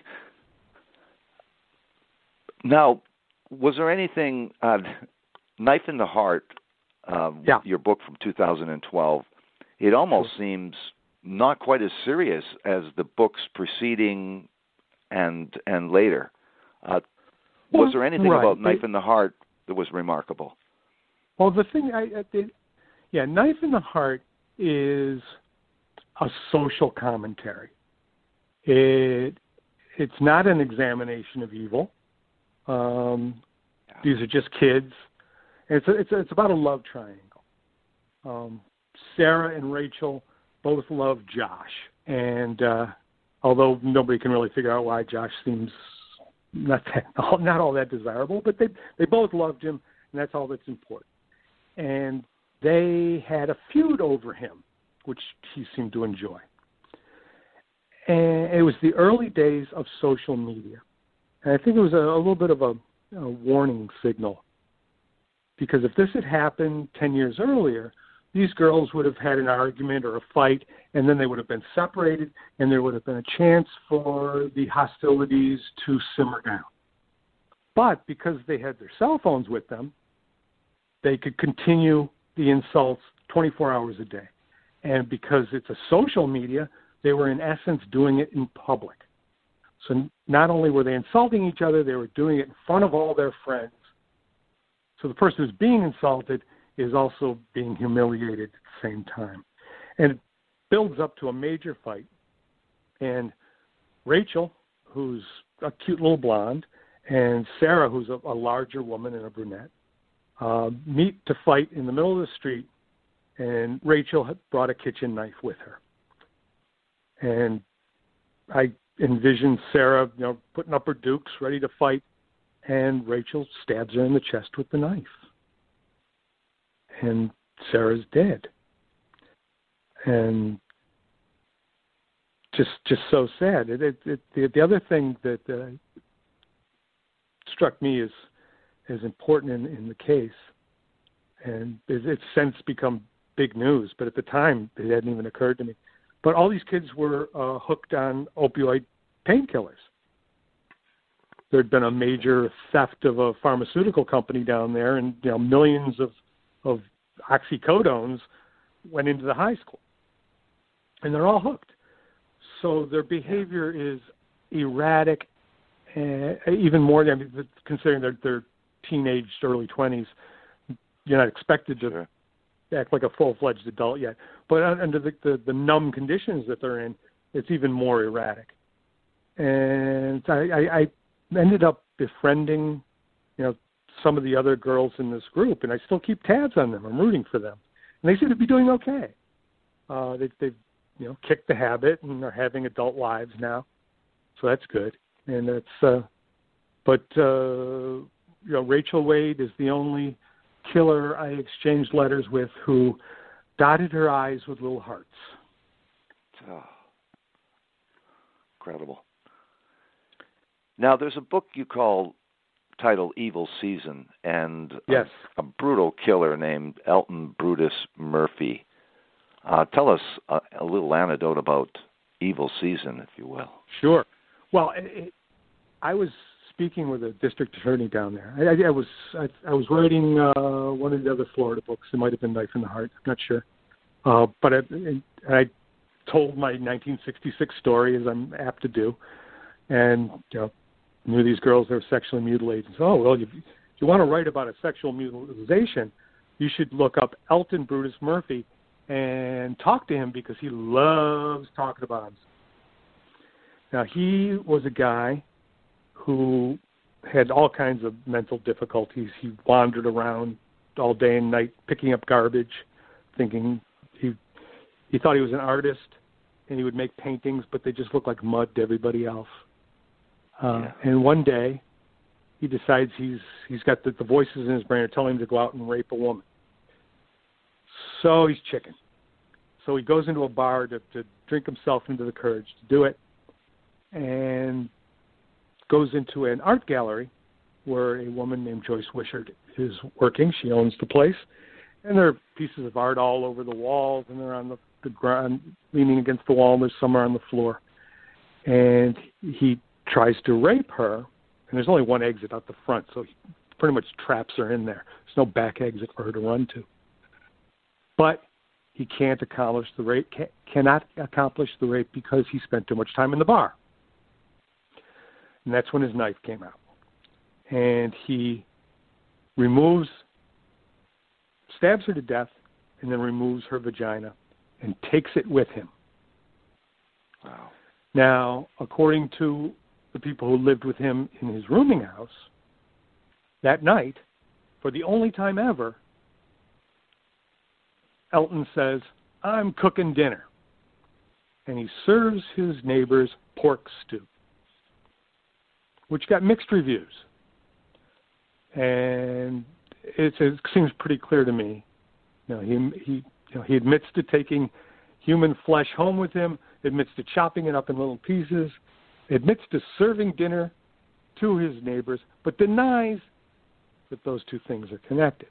Now, was there anything, Knife in the Heart, your book from 2012, it almost seems not quite as serious as the books preceding and later. Was there anything about Knife in the Heart that was remarkable? Well, the thing, Knife in the Heart is a social commentary. It's not an examination of evil. These are just kids. It's about a love triangle. Sarah and Rachel both love Josh, and although nobody can really figure out why Josh seems not all that desirable, but they both loved him, and that's all that's important. And they had a feud over him, which he seemed to enjoy. And it was the early days of social media. And I think it was a little bit of warning signal. Because if this had happened 10 years earlier, these girls would have had an argument or a fight, and then they would have been separated, and there would have been a chance for the hostilities to simmer down. But because they had their cell phones with them, they could continue the insults 24 hours a day. And because it's a social media, they were in essence doing it in public. So not only were they insulting each other, they were doing it in front of all their friends. So the person who's being insulted is also being humiliated at the same time. And it builds up to a major fight. And Rachel, who's a cute little blonde, and Sarah, who's a larger woman and a brunette, meet to fight in the middle of the street, and Rachel had brought a kitchen knife with her. And I envisioned Sarah, putting up her dukes, ready to fight, and Rachel stabs her in the chest with the knife. And Sarah's dead. And just so sad. The other thing that struck me as important in the case, and it's since become big news, but at the time it hadn't even occurred to me. But all these kids were hooked on opioid painkillers. There had been a major theft of a pharmaceutical company down there, and millions of oxycodones went into the high school. And they're all hooked. So their behavior is erratic, even more than, considering they're teenage, early 20s. You're not expected to act like a full-fledged adult yet. But under the numb conditions that they're in, it's even more erratic. And I ended up befriending, some of the other girls in this group, and I still keep tabs on them. I'm rooting for them. And they seem to be doing okay. They've kicked the habit and are having adult lives now. So that's good. And it's, Rachel Wade is the only killer I exchanged letters with who dotted her I's with little hearts. Oh, incredible. Now, there's a book you call titled Evil Season, and yes, a brutal killer named Elton Brutus Murphy. Tell us a little anecdote about Evil Season, if you will. Sure. Well, I was speaking with a district attorney down there. I was writing one of the other Florida books. It might have been Knife in the Heart. I'm not sure. But I told my 1966 story, as I'm apt to do, and knew these girls that were sexually mutilated. So, oh, well, if you want to write about a sexual mutilation, you should look up Elton Brutus Murphy and talk to him, because he loves talking about him. Now, he was a guy who had all kinds of mental difficulties. He wandered around all day and night picking up garbage, thinking he thought he was an artist, and he would make paintings, but they just looked like mud to everybody else. And one day, he decides he's got the voices in his brain are telling him to go out and rape a woman. So he's chicken. So he goes into a bar to drink himself into the courage to do it, and goes into an art gallery where a woman named Joyce Wishart is working. She owns the place, and there are pieces of art all over the walls, and they're on the ground, leaning against the wall, and there's some are on the floor. And he tries to rape her, and there's only one exit out the front, so he pretty much traps her in there. There's no back exit for her to run to. But he can't accomplish the rape, cannot accomplish the rape because he spent too much time in the bar. And that's when his knife came out. And he stabs her to death, and then removes her vagina and takes it with him. Wow. Now, according to the people who lived with him in his rooming house, that night, for the only time ever, Elton says, "I'm cooking dinner." And he serves his neighbors pork stew, which got mixed reviews. And it seems pretty clear to me. He admits to taking human flesh home with him, admits to chopping it up in little pieces, admits to serving dinner to his neighbors, but denies that those two things are connected.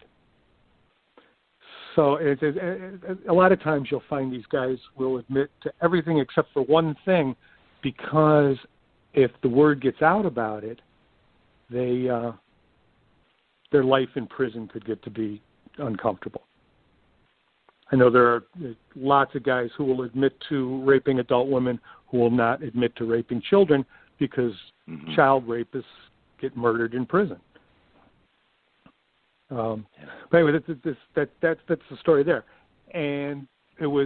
So a lot of times you'll find these guys will admit to everything except for one thing, because if the word gets out about it, their life in prison could get to be uncomfortable. I know there are lots of guys who will admit to raping adult women who will not admit to raping children because child rapists get murdered in prison. But anyway, that's the story there. And it was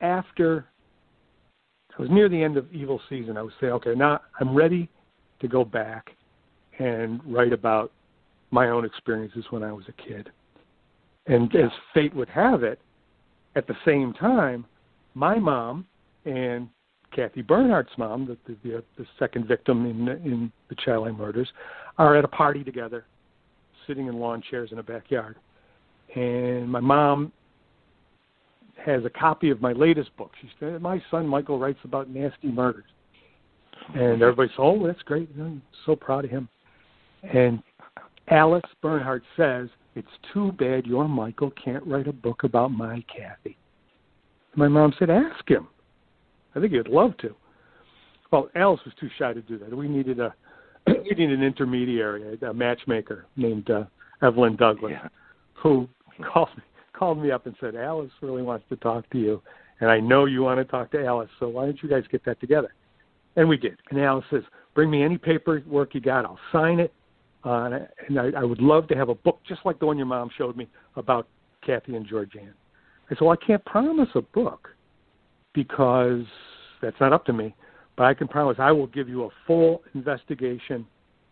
near the end of Evil Season. I would say, okay, now I'm ready to go back and write about my own experiences when I was a kid. And as fate would have it, at the same time, my mom and Kathy Bernhardt's mom, the second victim in the Chalais murders, are at a party together, sitting in lawn chairs in a backyard. And my mom has a copy of my latest book. She said, my son Michael writes about nasty murders. And everybody said, oh, that's great. I'm so proud of him. And Alice Bernhardt says, it's too bad your Michael can't write a book about my Kathy. My mom said, ask him. I think he'd love to. Well, Alice was too shy to do that. We needed an intermediary, a matchmaker named Evelyn Douglas, who called me up and said, Alice really wants to talk to you, and I know you want to talk to Alice, so why don't you guys get that together? And we did. And Alice says, bring me any paperwork you got. I'll sign it. And I would love to have a book just like the one your mom showed me about Kathy and Georgianne. I said, well, I can't promise a book because that's not up to me, but I can promise I will give you a full investigation.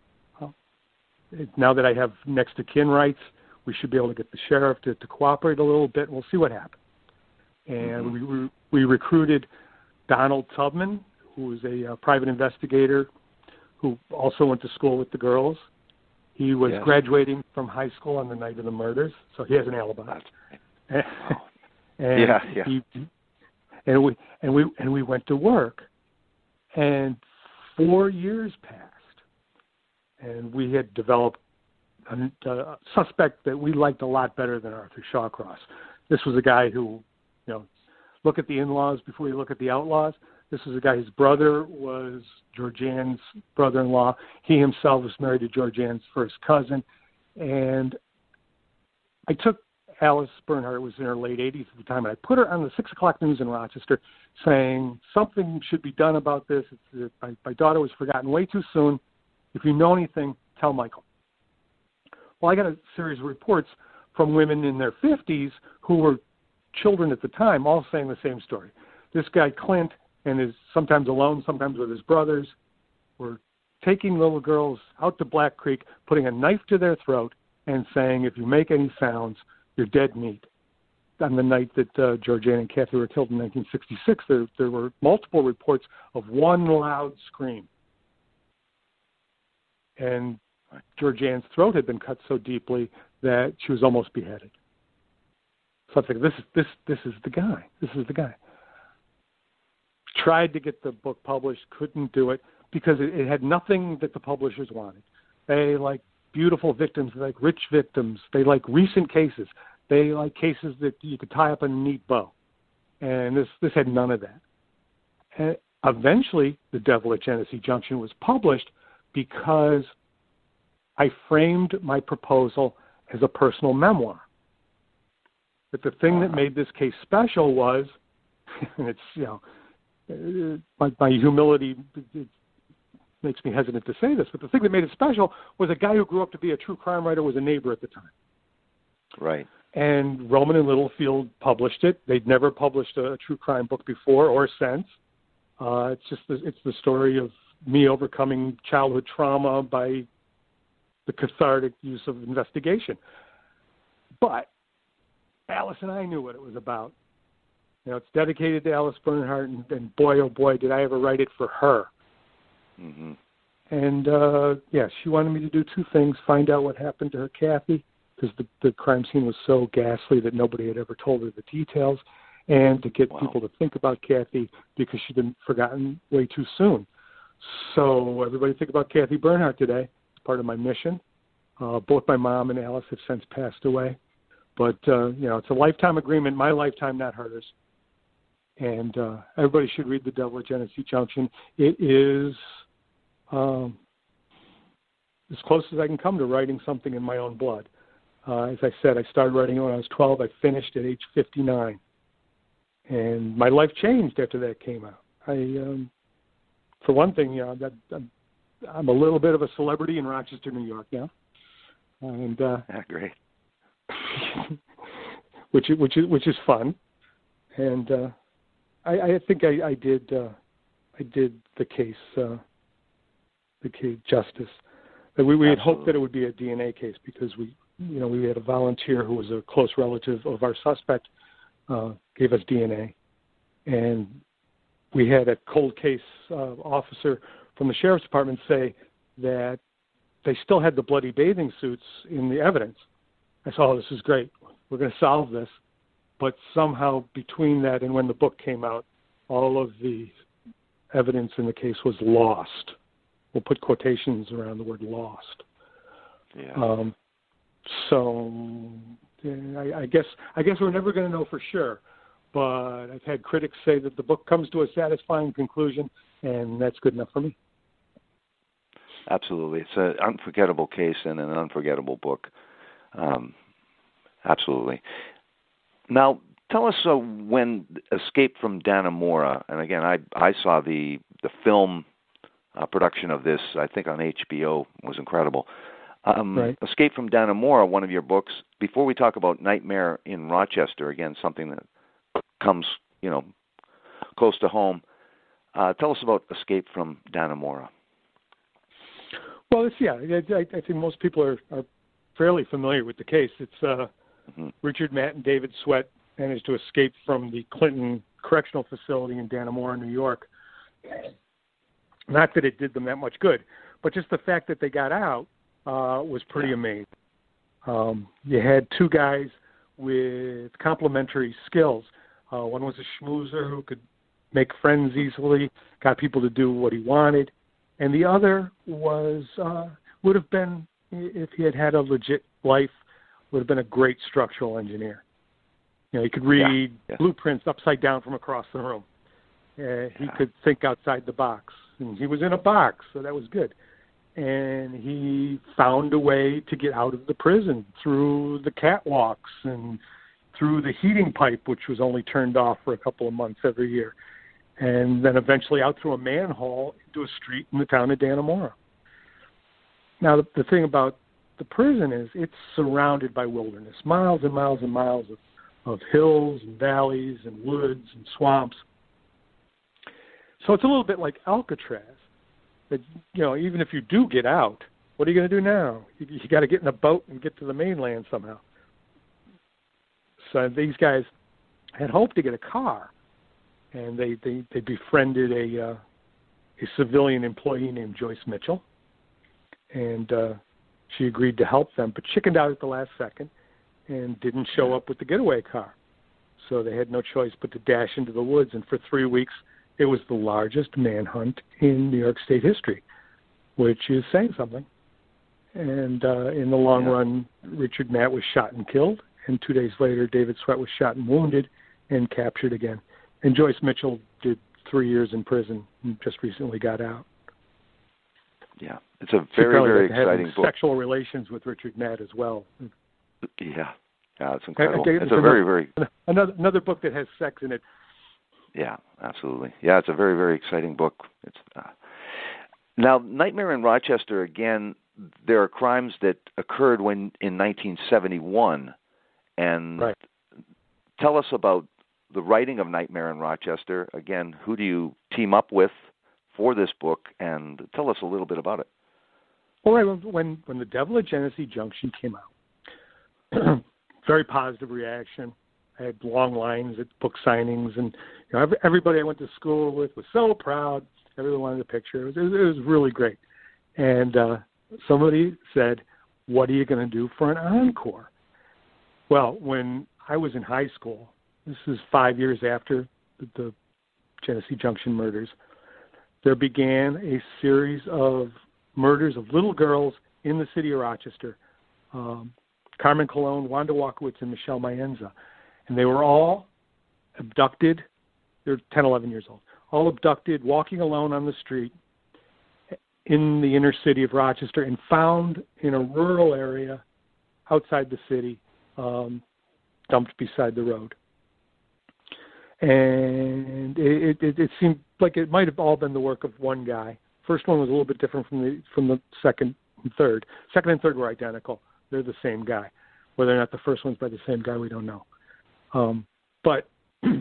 Now that I have next of kin rights, we should be able to get the sheriff to cooperate a little bit, and we'll see what happens. And we recruited Donald Tubman, who was a private investigator who also went to school with the girls. He was graduating from high school on the night of the murders, so he has an alibi. And we went to work, and 4 years passed, and we had developed a suspect that we liked a lot better than Arthur Shawcross. This was a guy who, look at the in-laws before you look at the outlaws. This was a guy, his brother was Georgianne's brother-in-law. He himself was married to Georgianne's first cousin. And I took Alice Bernhardt, was in her late 80s at the time, and I put her on the 6 o'clock news in Rochester saying something should be done about this. My daughter was forgotten way too soon. If you know anything, tell Michael. Well, I got a series of reports from women in their 50s who were children at the time, all saying the same story. This guy, Clint, and is sometimes alone, sometimes with his brothers, were taking little girls out to Black Creek, putting a knife to their throat, and saying, if you make any sounds, you're dead meat. On the night that Georgianne and Kathy were killed in 1966, there were multiple reports of one loud scream. And Georgianne's throat had been cut so deeply that she was almost beheaded. So I think this is the guy. This is the guy. Tried to get the book published, couldn't do it because it had nothing that the publishers wanted. They like beautiful victims, they like rich victims, they like recent cases, they like cases that you could tie up in a neat bow. And this had none of that. And eventually, The Devil at Genesee Junction was published because I framed my proposal as a personal memoir. But the thing that made this case special was, and it's, my humility makes me hesitant to say this, but the thing that made it special was a guy who grew up to be a true crime writer was a neighbor at the time. Right. And Rowman and Littlefield published it. They'd never published a true crime book before or since. It's the story of me overcoming childhood trauma by the cathartic use of investigation. But Alice and I knew what it was about. It's dedicated to Alice Bernhardt, and boy, oh boy, did I ever write it for her. Mm-hmm. And, she wanted me to do two things, find out what happened to her Kathy, because the crime scene was so ghastly that nobody had ever told her the details, and to get people to think about Kathy because she'd been forgotten way too soon. So everybody think about Kathy Bernhardt today. It's part of my mission. Both my mom and Alice have since passed away. But, it's a lifetime agreement, my lifetime, not hers. And everybody should read The Devil at Genesee Junction. It is as close as I can come to writing something in my own blood. As I said, I started writing when I was 12. I finished at age 59. And my life changed after that came out. For one thing, I'm a little bit of a celebrity in Rochester, New York now. And great. which is fun. And I think I did the case justice. We had hoped that it would be a DNA case because we had a volunteer who was a close relative of our suspect, gave us DNA, and we had a cold case officer from the sheriff's department say that they still had the bloody bathing suits in the evidence. I said, this is great. We're going to solve this. But somehow between that and when the book came out, all of the evidence in the case was lost. We'll put quotations around the word lost. Yeah. I guess we're never going to know for sure. But I've had critics say that the book comes to a satisfying conclusion, and that's good enough for me. Absolutely. It's an unforgettable case and an unforgettable book. Absolutely. Now, tell us when Escape from Dannemora, and again, I saw the film production of this, I think on HBO, was incredible. Right. Escape from Dannemora, one of your books. Before we talk about Nightmare in Rochester, again, something that comes, close to home, tell us about Escape from Dannemora. Well, I think most people are fairly familiar with the case. It's Richard Matt and David Sweat managed to escape from the Clinton Correctional Facility in Dannemora, New York. Not that it did them that much good, but just the fact that they got out was pretty amazing. You had two guys with complementary skills. One was a schmoozer who could make friends easily, got people to do what he wanted, and the other would have been, if he had had a legit life, would have been a great structural engineer. He could read blueprints upside down from across the room. He could think outside the box. And he was in a box, so that was good. And he found a way to get out of the prison through the catwalks and through the heating pipe, which was only turned off for a couple of months every year. And then eventually out through a manhole into a street in the town of Dannemora. Now, the thing about the prison is it's surrounded by wilderness, miles and miles and miles of hills and valleys and woods and swamps. So it's a little bit like Alcatraz. That, even if you do get out, what are you going to do now? You got to get in a boat and get to the mainland somehow. So these guys had hoped to get a car, and they befriended a civilian employee named Joyce Mitchell, and she agreed to help them, but chickened out at the last second and didn't show up with the getaway car. So they had no choice but to dash into the woods, and for 3 weeks, it was the largest manhunt in New York State history, which is saying something. And in the long run, Richard Matt was shot and killed, and 2 days later, David Sweat was shot and wounded and captured again. And Joyce Mitchell did 3 years in prison and just recently got out. Yeah, it's a very, very exciting book. Sexual relations with Richard Matt as well. Yeah, it's incredible. It's a very another book that has sex in it. Yeah, absolutely. Yeah, it's a very, very exciting book. It's now, Nightmare in Rochester, again, there are crimes that occurred in 1971. And tell us about the writing of Nightmare in Rochester. Again, who do you team up with for this book? And tell us a little bit about it. Well, when The Devil at Genesee Junction came out, very positive reaction. I had long lines at book signings, and everybody I went to school with was so proud. Everyone wanted a picture. It was really great. And somebody said, "What are you going to do for an encore?" Well, when I was in high school, this is 5 years after the Genesee Junction murders, there began a series of murders of little girls in the city of Rochester. Carmen Colon, Wanda Walkowicz, and Michelle Mayenza. And they were all abducted. They're 10, 11 years old. All abducted, walking alone on the street in the inner city of Rochester and found in a rural area outside the city, dumped beside the road. And it seemed like it might have all been the work of one guy. First one was a little bit different from the second and third. Second and third were identical. They're the same guy. Whether or not the first one's by the same guy, we don't know. But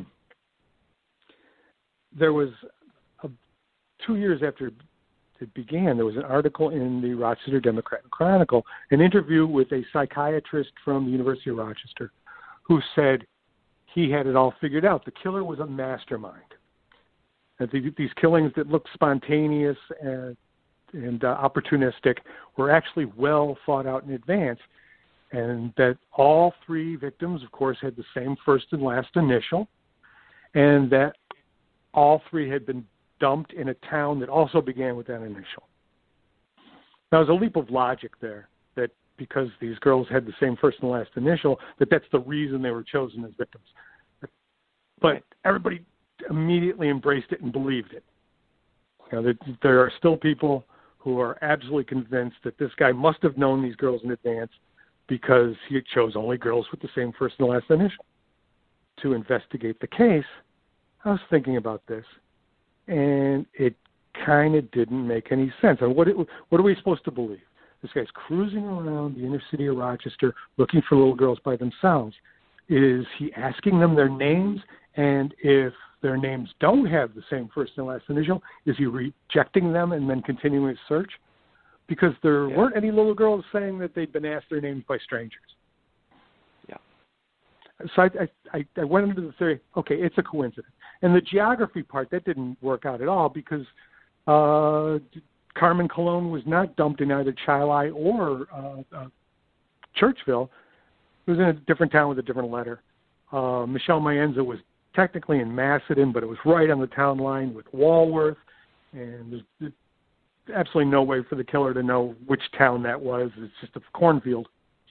there was 2 years after it began, there was an article in the Rochester Democrat and Chronicle, an interview with a psychiatrist from the University of Rochester who said he had it all figured out. The killer was a mastermind. That these killings that looked spontaneous and opportunistic were actually well thought out in advance, and that all three victims, of course, had the same first and last initial, and that all three had been dumped in a town that also began with that initial. Now, there's a leap of logic there, that because these girls had the same first and last initial, that's the reason they were chosen as victims. But everybody immediately embraced it and believed it. There are still people who are absolutely convinced that this guy must have known these girls in advance because he chose only girls with the same first and last initial. To investigate the case, I was thinking about this, and it kind of didn't make any sense. And what are we supposed to believe? This guy's cruising around the inner city of Rochester looking for little girls by themselves. Is he asking them their names? And if their names don't have the same first and last initial, is he rejecting them and then continuing his search? Because there weren't any little girls saying that they'd been asked their names by strangers. Yeah. So I went into the theory, okay, it's a coincidence. And the geography part, that didn't work out at all because Carmen Colon was not dumped in either Chili or Churchville. It was in a different town with a different letter. Michelle Mayenza was technically in Macedon, but it was right on the town line with Walworth, and there's absolutely no way for the killer to know which town that was. It's just a cornfield.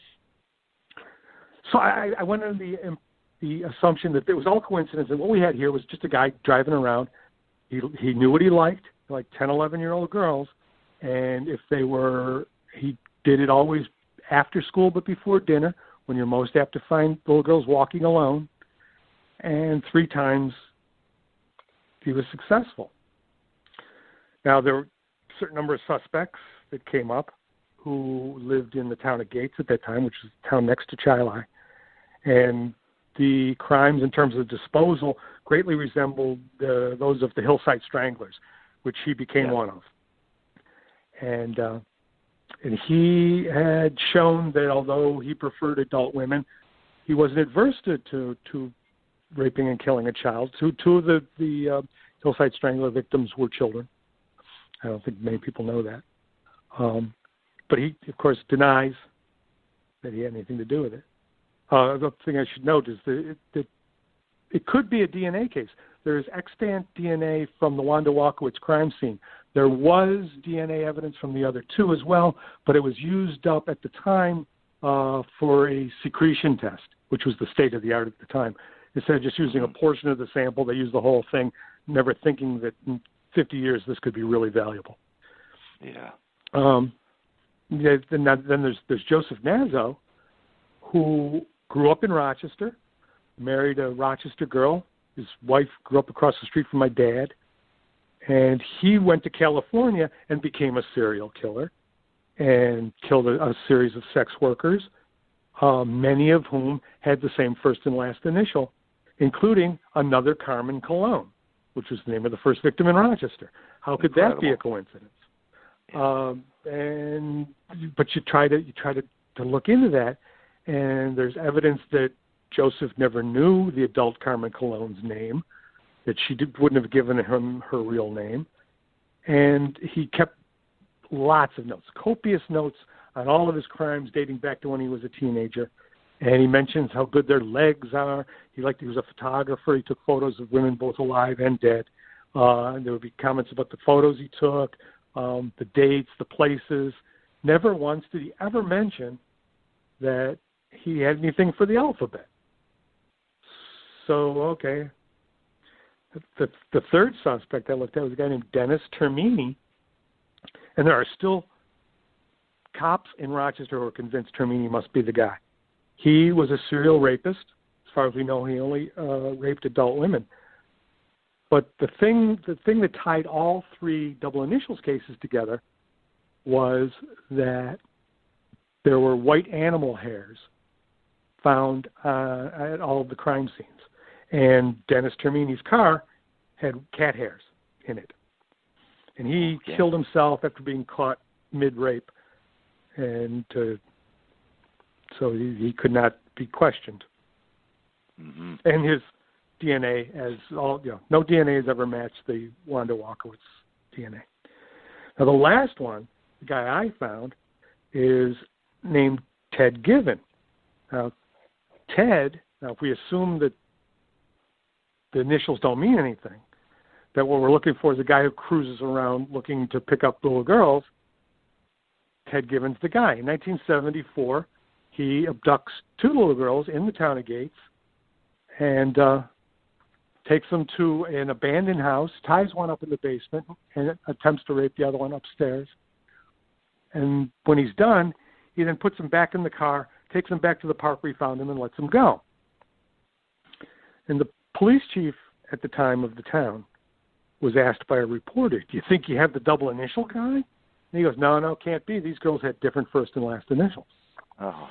So I went under the assumption that it was all coincidence, and what we had here was just a guy driving around. He knew what he liked, like 10, 11-year-old girls, and he did it always after school but before dinner, when you're most apt to find little girls walking alone. And 3 times he was successful. Now, there were a certain number of suspects that came up who lived in the town of Gates at that time, which is the town next to Chili. And the crimes in terms of disposal greatly resembled those of the Hillside Stranglers, which he became one of. And he had shown that although he preferred adult women, he wasn't adverse to raping and killing a child. Two of the Hillside Strangler victims were children. I don't think many people know that. But he, of course, denies that he had anything to do with it. The thing I should note is that it could be a DNA case. There is extant DNA from the Wanda Walkowicz crime scene. There was DNA evidence from the other 2 as well, but it was used up at the time for a secretion test, which was the state of the art at the time. Instead of just using a portion of the sample, they used the whole thing, never thinking that in 50 years this could be really valuable. Yeah. Then there's Joseph Nazo, who grew up in Rochester, married a Rochester girl. His wife grew up across the street from my dad. And he went to California and became a serial killer and killed a series of sex workers, many of whom had the same first and last initial, including another Carmen Colon, which was the name of the first victim in Rochester. How could that be a coincidence? But you try to look into that, and there's evidence that Joseph never knew the adult Carmen Colon's name, that she wouldn't have given him her real name. And he kept lots of notes, copious notes on all of his crimes dating back to when he was a teenager. And he mentions how good their legs are. He was a photographer. He took photos of women both alive and dead. There would be comments about the photos he took, the dates, the places. Never once did he ever mention that he had anything for the alphabet. So, okay. The third suspect I looked at was a guy named Dennis Termini, and there are still cops in Rochester who are convinced Termini must be the guy. He was a serial rapist. As far as we know, he only raped adult women. But the thing that tied all three double initials cases together was that there were white animal hairs found at all of the crime scenes. And Dennis Termini's car had cat hairs in it. And he killed himself after being caught mid-rape. And so he could not be questioned. Mm-hmm. And his DNA, no DNA has ever matched the Wanda Walkowicz DNA. Now, the last one, the guy I found, is named Ted Given. Now, Ted, if we assume that the initials don't mean anything, that what we're looking for is a guy who cruises around looking to pick up little girls, Ted Given's the guy. In 1974, he abducts two little girls in the town of Gates and takes them to an abandoned house, ties one up in the basement, and attempts to rape the other one upstairs. And when he's done, he then puts them back in the car, takes them back to the park where he found them, and lets them go. And the police chief at the time of the town was asked by a reporter, "Do you think you have the double initial guy?" And he goes, No, can't be. These girls had different first and last initials. Oh,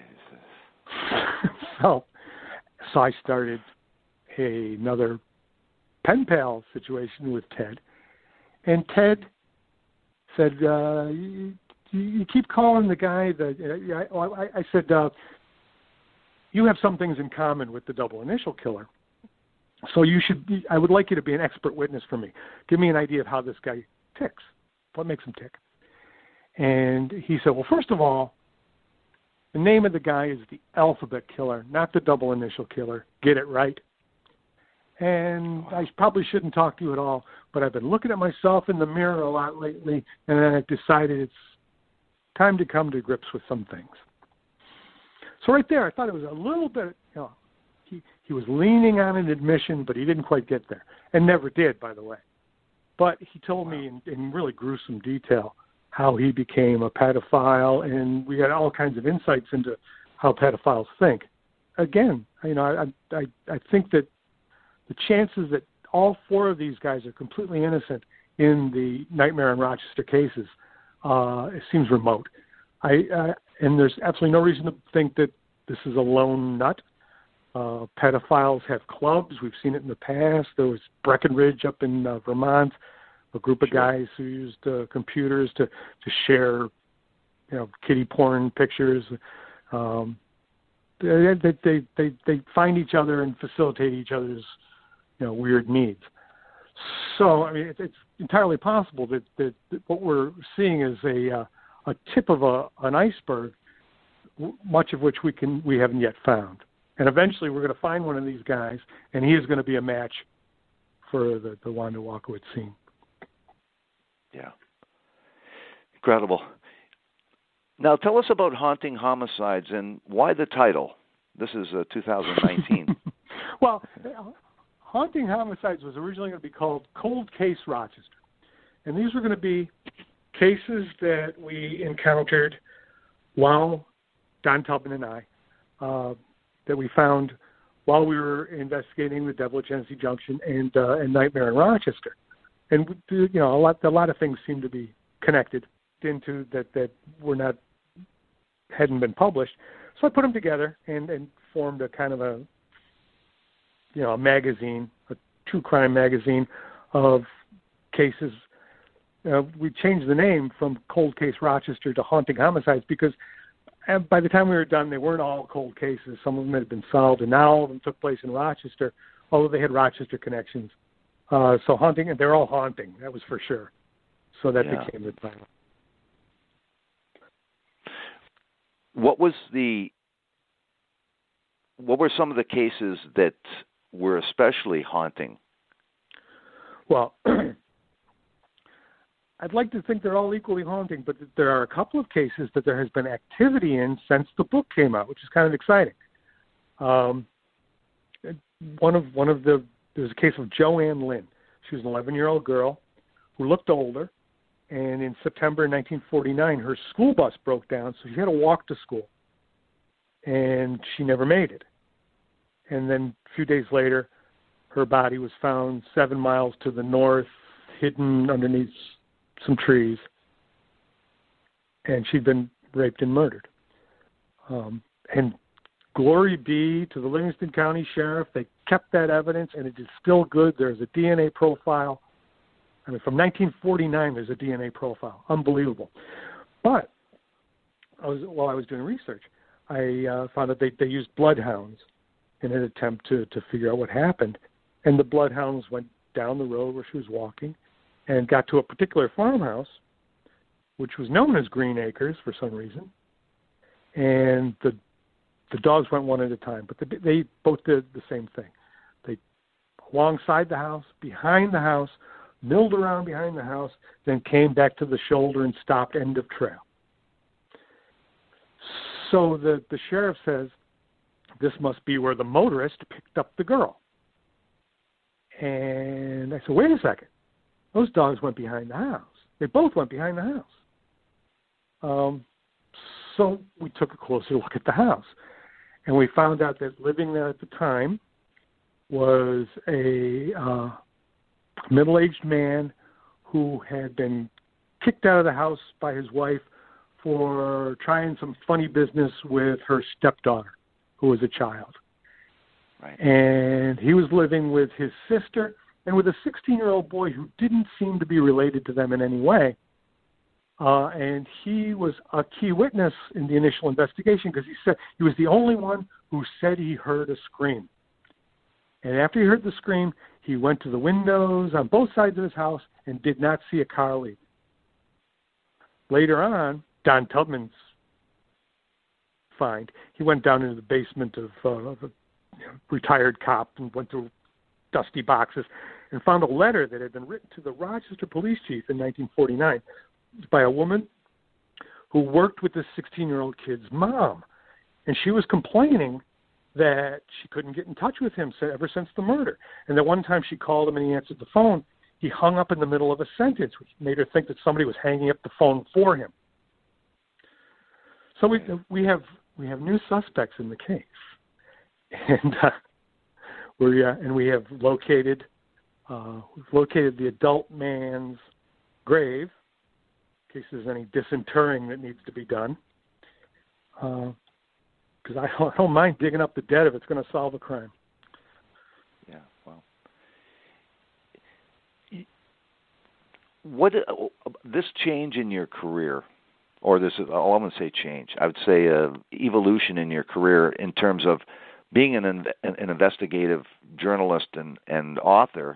Jesus. So I started another pen pal situation with Ted. And Ted said, you keep calling the guy I said, you have some things in common with the double initial killer. So I would like you to be an expert witness for me. Give me an idea of how this guy ticks. What makes him tick? And he said, well, first of all, the name of the guy is the alphabet killer, not the double initial killer. Get it right. And I probably shouldn't talk to you at all, but I've been looking at myself in the mirror a lot lately, and I've decided it's time to come to grips with some things. So right there, I thought it was a little bit, he was leaning on an admission, but he didn't quite get there, and never did, by the way. But he told me in really gruesome detail how he became a pedophile, and we had all kinds of insights into how pedophiles think. Again, I think that the chances that all four of these guys are completely innocent in the Nightmare on Rochester cases it seems remote. And there's absolutely no reason to think that this is a lone nut. Pedophiles have clubs. We've seen it in the past. There was Breckenridge up in Vermont, a group of guys who used computers to share, kiddie porn pictures. They find each other and facilitate each other's, weird needs. So, it's entirely possible that what we're seeing is a tip of an iceberg, much of which we haven't yet found. And eventually we're going to find one of these guys, and he is going to be a match for the Wanda Walkowicz scene. Yeah. Incredible. Now tell us about Haunting Homicides and why the title. This is 2019. Well, Haunting Homicides was originally going to be called Cold Case Rochester. And these were going to be cases that we encountered while Don Tubman and I, that we found while we were investigating the Devil at Genesee Junction and Nightmare in Rochester. And a lot of things seem to be connected into that hadn't been published. So I put them together and formed a kind of a magazine, a true crime magazine of cases. We changed the name from Cold Case Rochester to Haunting Homicides because by the time we were done, they weren't all cold cases. Some of them had been solved, and now all of them took place in Rochester, although they had Rochester connections. So haunting, and they're all haunting, that was for sure. So that became the title. What were some of the cases that were especially haunting? Well, I'd like to think they're all equally haunting, but there are a couple of cases that there has been activity in since the book came out, which is kind of exciting. There was a case of Joanne Lynn. She was an 11-year-old girl who looked older, and in September 1949, her school bus broke down, so she had to walk to school, and she never made it. And then a few days later, her body was found 7 miles to the north, hidden underneath some trees, and she'd been raped and murdered. And glory be to the Livingston County Sheriff. They kept that evidence, and it is still good. There's a DNA profile. I mean, from 1949, there's a DNA profile. Unbelievable. But while I was doing research, I found that they used bloodhounds in an attempt to figure out what happened. And the bloodhounds went down the road where she was walking and got to a particular farmhouse, which was known as Green Acres for some reason. And the dogs went one at a time, but they both did the same thing. They alongside the house, behind the house, milled around behind the house, then came back to the shoulder and stopped end of trail. So the sheriff says, this must be where the motorist picked up the girl. And I said, wait a second. Those dogs went behind the house. They both went behind the house. So we took a closer look at the house. And we found out that living there at the time was a middle-aged man who had been kicked out of the house by his wife for trying some funny business with her stepdaughter, who was a child. Right. And he was living with his sister and with a 16-year-old boy who didn't seem to be related to them in any way. And he was a key witness in the initial investigation because he said he was the only one who said he heard a scream. And after he heard the scream, he went to the windows on both sides of his house and did not see a car leave. Later on, Don Tubman's find, he went down into the basement of a retired cop and went through dusty boxes and found a letter that had been written to the Rochester police chief in 1949 by a woman who worked with this 16-year-old kid's mom. And she was complaining that she couldn't get in touch with him ever since the murder. And that one time she called him and he answered the phone, he hung up in the middle of a sentence, which made her think that somebody was hanging up the phone for him. So we have new suspects in the case. And we have located the adult man's grave in case there's any disinterring that needs to be done. Because I don't mind digging up the dead if it's going to solve a crime. Yeah, well, what this change in your career, or this is, I'm going to say change. I would say evolution in your career in terms of being an investigative journalist and author,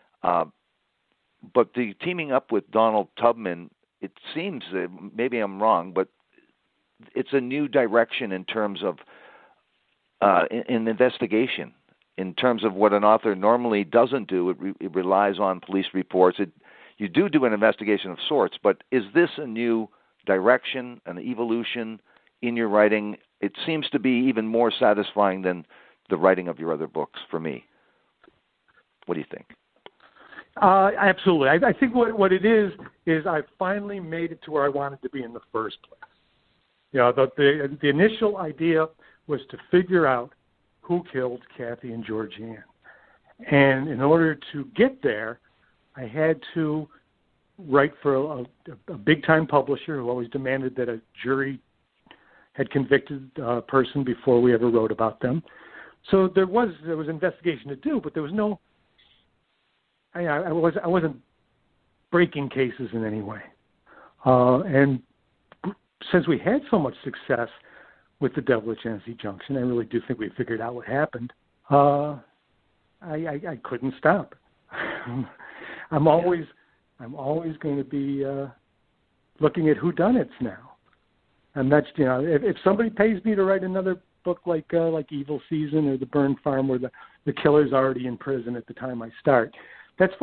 but the teaming up with Donald Tubman, it seems, maybe I'm wrong, but it's a new direction in terms of in investigation, in terms of what an author normally doesn't do. It relies on police reports. You do an investigation of sorts, but is this a new direction, an evolution in your writing? It seems to be even more satisfying than the writing of your other books for me. What do you think? Absolutely. I think what it is I finally made it to where I wanted to be in the first place. You know, the initial idea was to figure out who killed Kathy and Georgianne. And in order to get there, I had to write for a big-time publisher who always demanded that a jury had convicted a person before we ever wrote about them. So there was investigation to do, but there was no. I wasn't breaking cases in any way. And since we had so much success with the Devil at Genesee Junction, I really do think we figured out what happened. I couldn't stop. I'm always going to be looking at whodunits now, and that's, you know, if somebody pays me to write another book like Evil Season or The Burn Farm, where the killer's already in prison at the time I start, that's fine.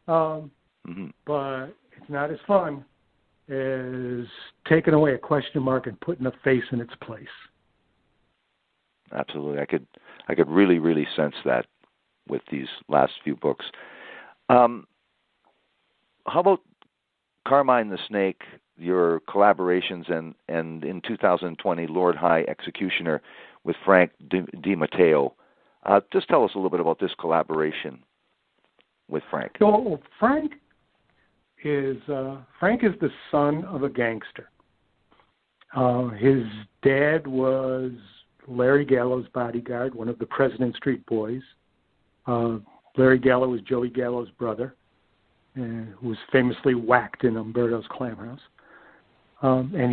but it's not as fun as taking away a question mark and putting a face in its place. Absolutely. I could really, really sense that with these last few books. How about Carmine the Snake, your collaborations, and in 2020, Lord High Executioner with Frank DiMatteo. Just tell us a little bit about this collaboration with Frank. So Frank is the son of a gangster. His dad was Larry Gallo's bodyguard, one of the President Street Boys. Larry Gallo was Joey Gallo's brother, who was famously whacked in Umberto's Clam House. And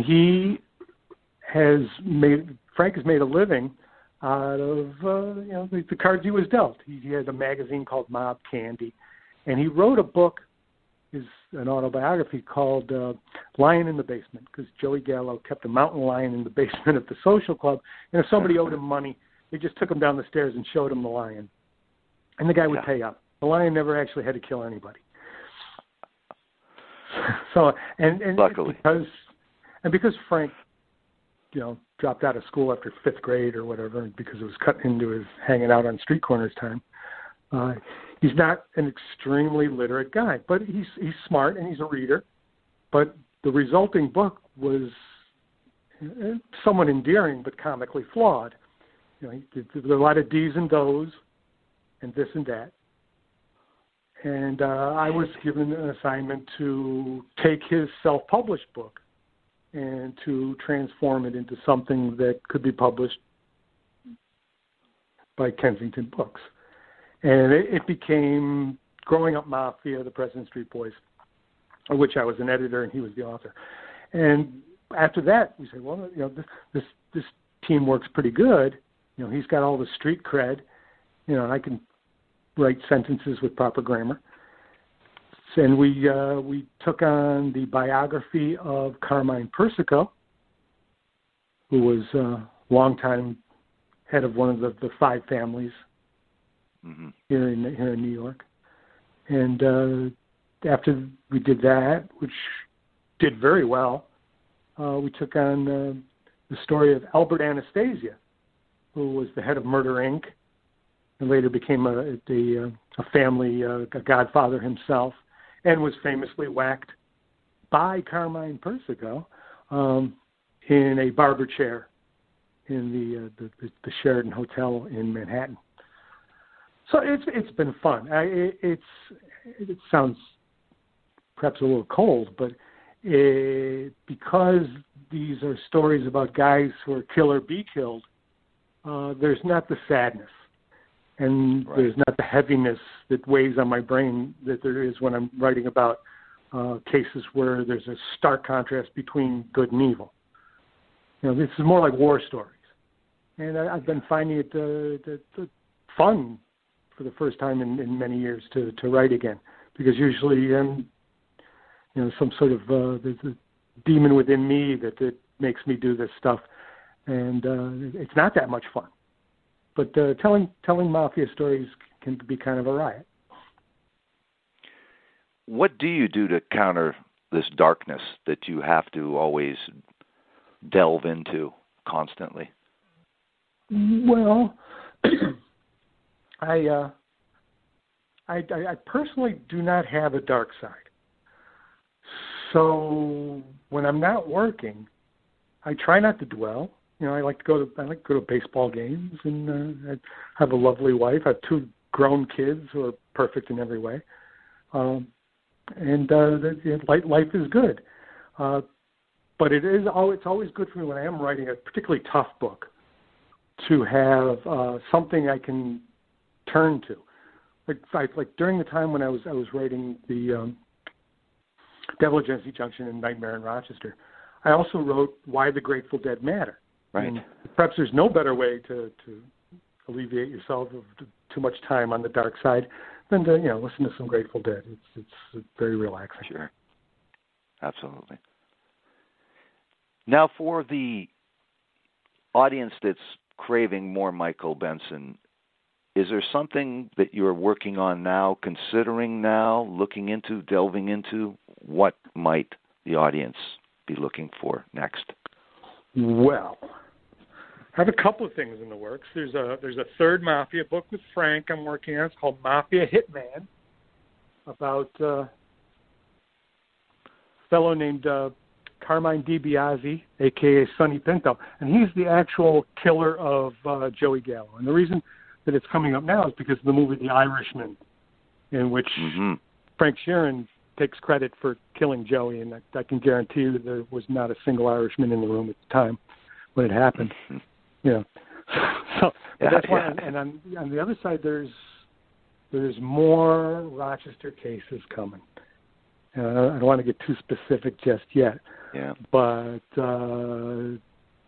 Frank has made a living out of the cards he was dealt. He had a magazine called Mob Candy, and he wrote a book, an autobiography called Lion in the Basement, because Joey Gallo kept a mountain lion in the basement of the social club, and if somebody owed him money, they just took him down the stairs and showed him the lion, and the guy would pay up. The lion never actually had to kill anybody. So and luckily, because Frank, dropped out of school after 5th grade or whatever because it was cut into his hanging out on street corners time. He's not an extremely literate guy, but he's smart and he's a reader. But the resulting book was somewhat endearing but comically flawed. There were a lot of D's and do's and this and that. And I was given an assignment to take his self-published book and to transform it into something that could be published by Kensington Books. And it became Growing Up Mafia, the President Street Boys, of which I was an editor and he was the author. And after that, we said, well, this team works pretty good. He's got all the street cred, and I can write sentences with proper grammar. And we took on the biography of Carmine Persico, who was a longtime head of one of the 5 families here in New York. And after we did that, which did very well, we took on the story of Albert Anastasia, who was the head of Murder Inc., and later became a family, a godfather himself, and was famously whacked by Carmine Persico in a barber chair in the Sheraton Hotel in Manhattan. So it's been fun. It sounds perhaps a little cold, but because these are stories about guys who are kill or be killed, there's not the sadness. And there's not the heaviness that weighs on my brain that there is when I'm writing about cases where there's a stark contrast between good and evil. This is more like war stories. And I've been finding it fun for the first time in many years to write again. Because usually some sort of there's a demon within me that makes me do this stuff. And it's not that much fun. But telling mafia stories can be kind of a riot. What do you do to counter this darkness that you have to always delve into constantly? Well, I personally do not have a dark side. So when I'm not working, I try not to dwell. I like to go to baseball games, and I have a lovely wife. I have 2 grown kids who are perfect in every way, and life is good. But it's always good for me when I am writing a particularly tough book to have something I can turn to. Like during the time when I was writing the Devil at Genesee Junction and Nightmare in Rochester, I also wrote Why the Grateful Dead Matter. Right. And perhaps there's no better way to alleviate yourself of too much time on the dark side than to listen to some Grateful Dead. It's very relaxing. Sure. Absolutely. Now, for the audience that's craving more Michael Benson, is there something that you're working on now, considering now, looking into, delving into? What might the audience be looking for next? Well, I have a couple of things in the works. There's a third Mafia book with Frank I'm working on. It's called Mafia Hitman, about a fellow named Carmine DiBiase, a.k.a. Sonny Pinto, and he's the actual killer of Joey Gallo. And the reason that it's coming up now is because of the movie The Irishman, in which Frank Sheeran takes credit for killing Joey, and I can guarantee you that there was not a single Irishman in the room at the time when it happened. Yeah. So that's why. And on the other side, there's more Rochester cases coming. I don't want to get too specific just yet. Yeah. But the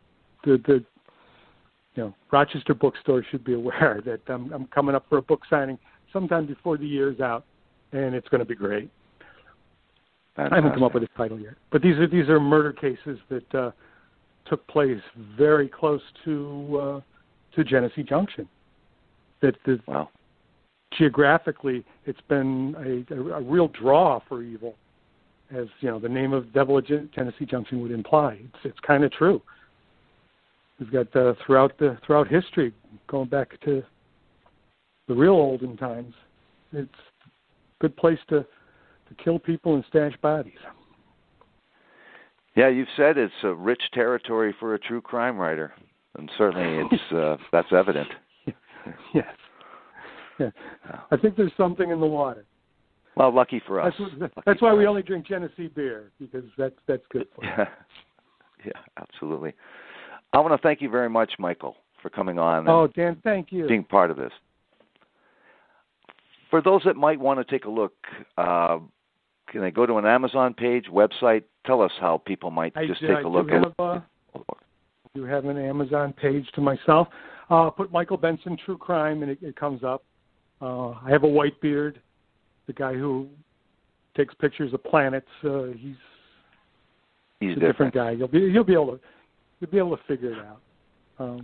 Rochester bookstore should be aware that I'm coming up for a book signing sometime before the year's out, and it's going to be great. Fantastic. I haven't come up with a title yet, but these are murder cases that took place very close to Genesee Junction. Wow. Geographically, it's been a real draw for evil, as the name of Devil at Genesee Junction would imply. It's kind of true. We've got throughout history, going back to the real olden times, it's a good place to kill people and stash bodies. Yeah, you've said it's a rich territory for a true crime writer, and certainly it's that's evident. Yes. Yeah. I think there's something in the water. Well, lucky for us. That's why we only drink Genesee beer, because that's good for us. Yeah, absolutely. I want to thank you very much, Michael, for coming on. Oh, Dan, thank you. Being part of this. For those that might want to take a look, can they go to an Amazon page, website? Tell us how people might take a look at it. I do have an Amazon page to myself. Put Michael Benson True Crime, and it comes up. I have a white beard. The guy who takes pictures of planets, he's a different guy. You'll be able to figure it out.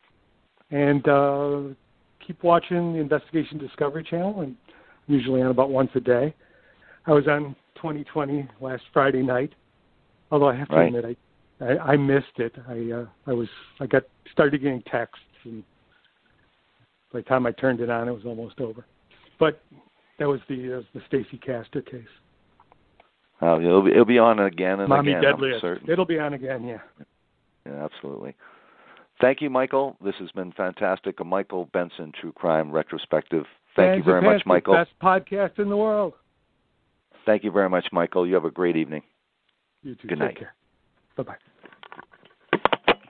And keep watching the Investigation Discovery Channel, and usually on about once a day. I was on 2020 last Friday night, although I have to admit I missed it. I got started getting texts, and by the time I turned it on, it was almost over. But that was the Stacey Castor case. Oh, it'll be on again and Mommy again. Deadliest. It'll be on again, yeah. Yeah, absolutely. Thank you, Michael. This has been fantastic. A Michael Benson True Crime Retrospective. Thank you very much, Michael. Best podcast in the world. Thank you very much, Michael. You have a great evening. You too. Good night. Take care. Bye-bye.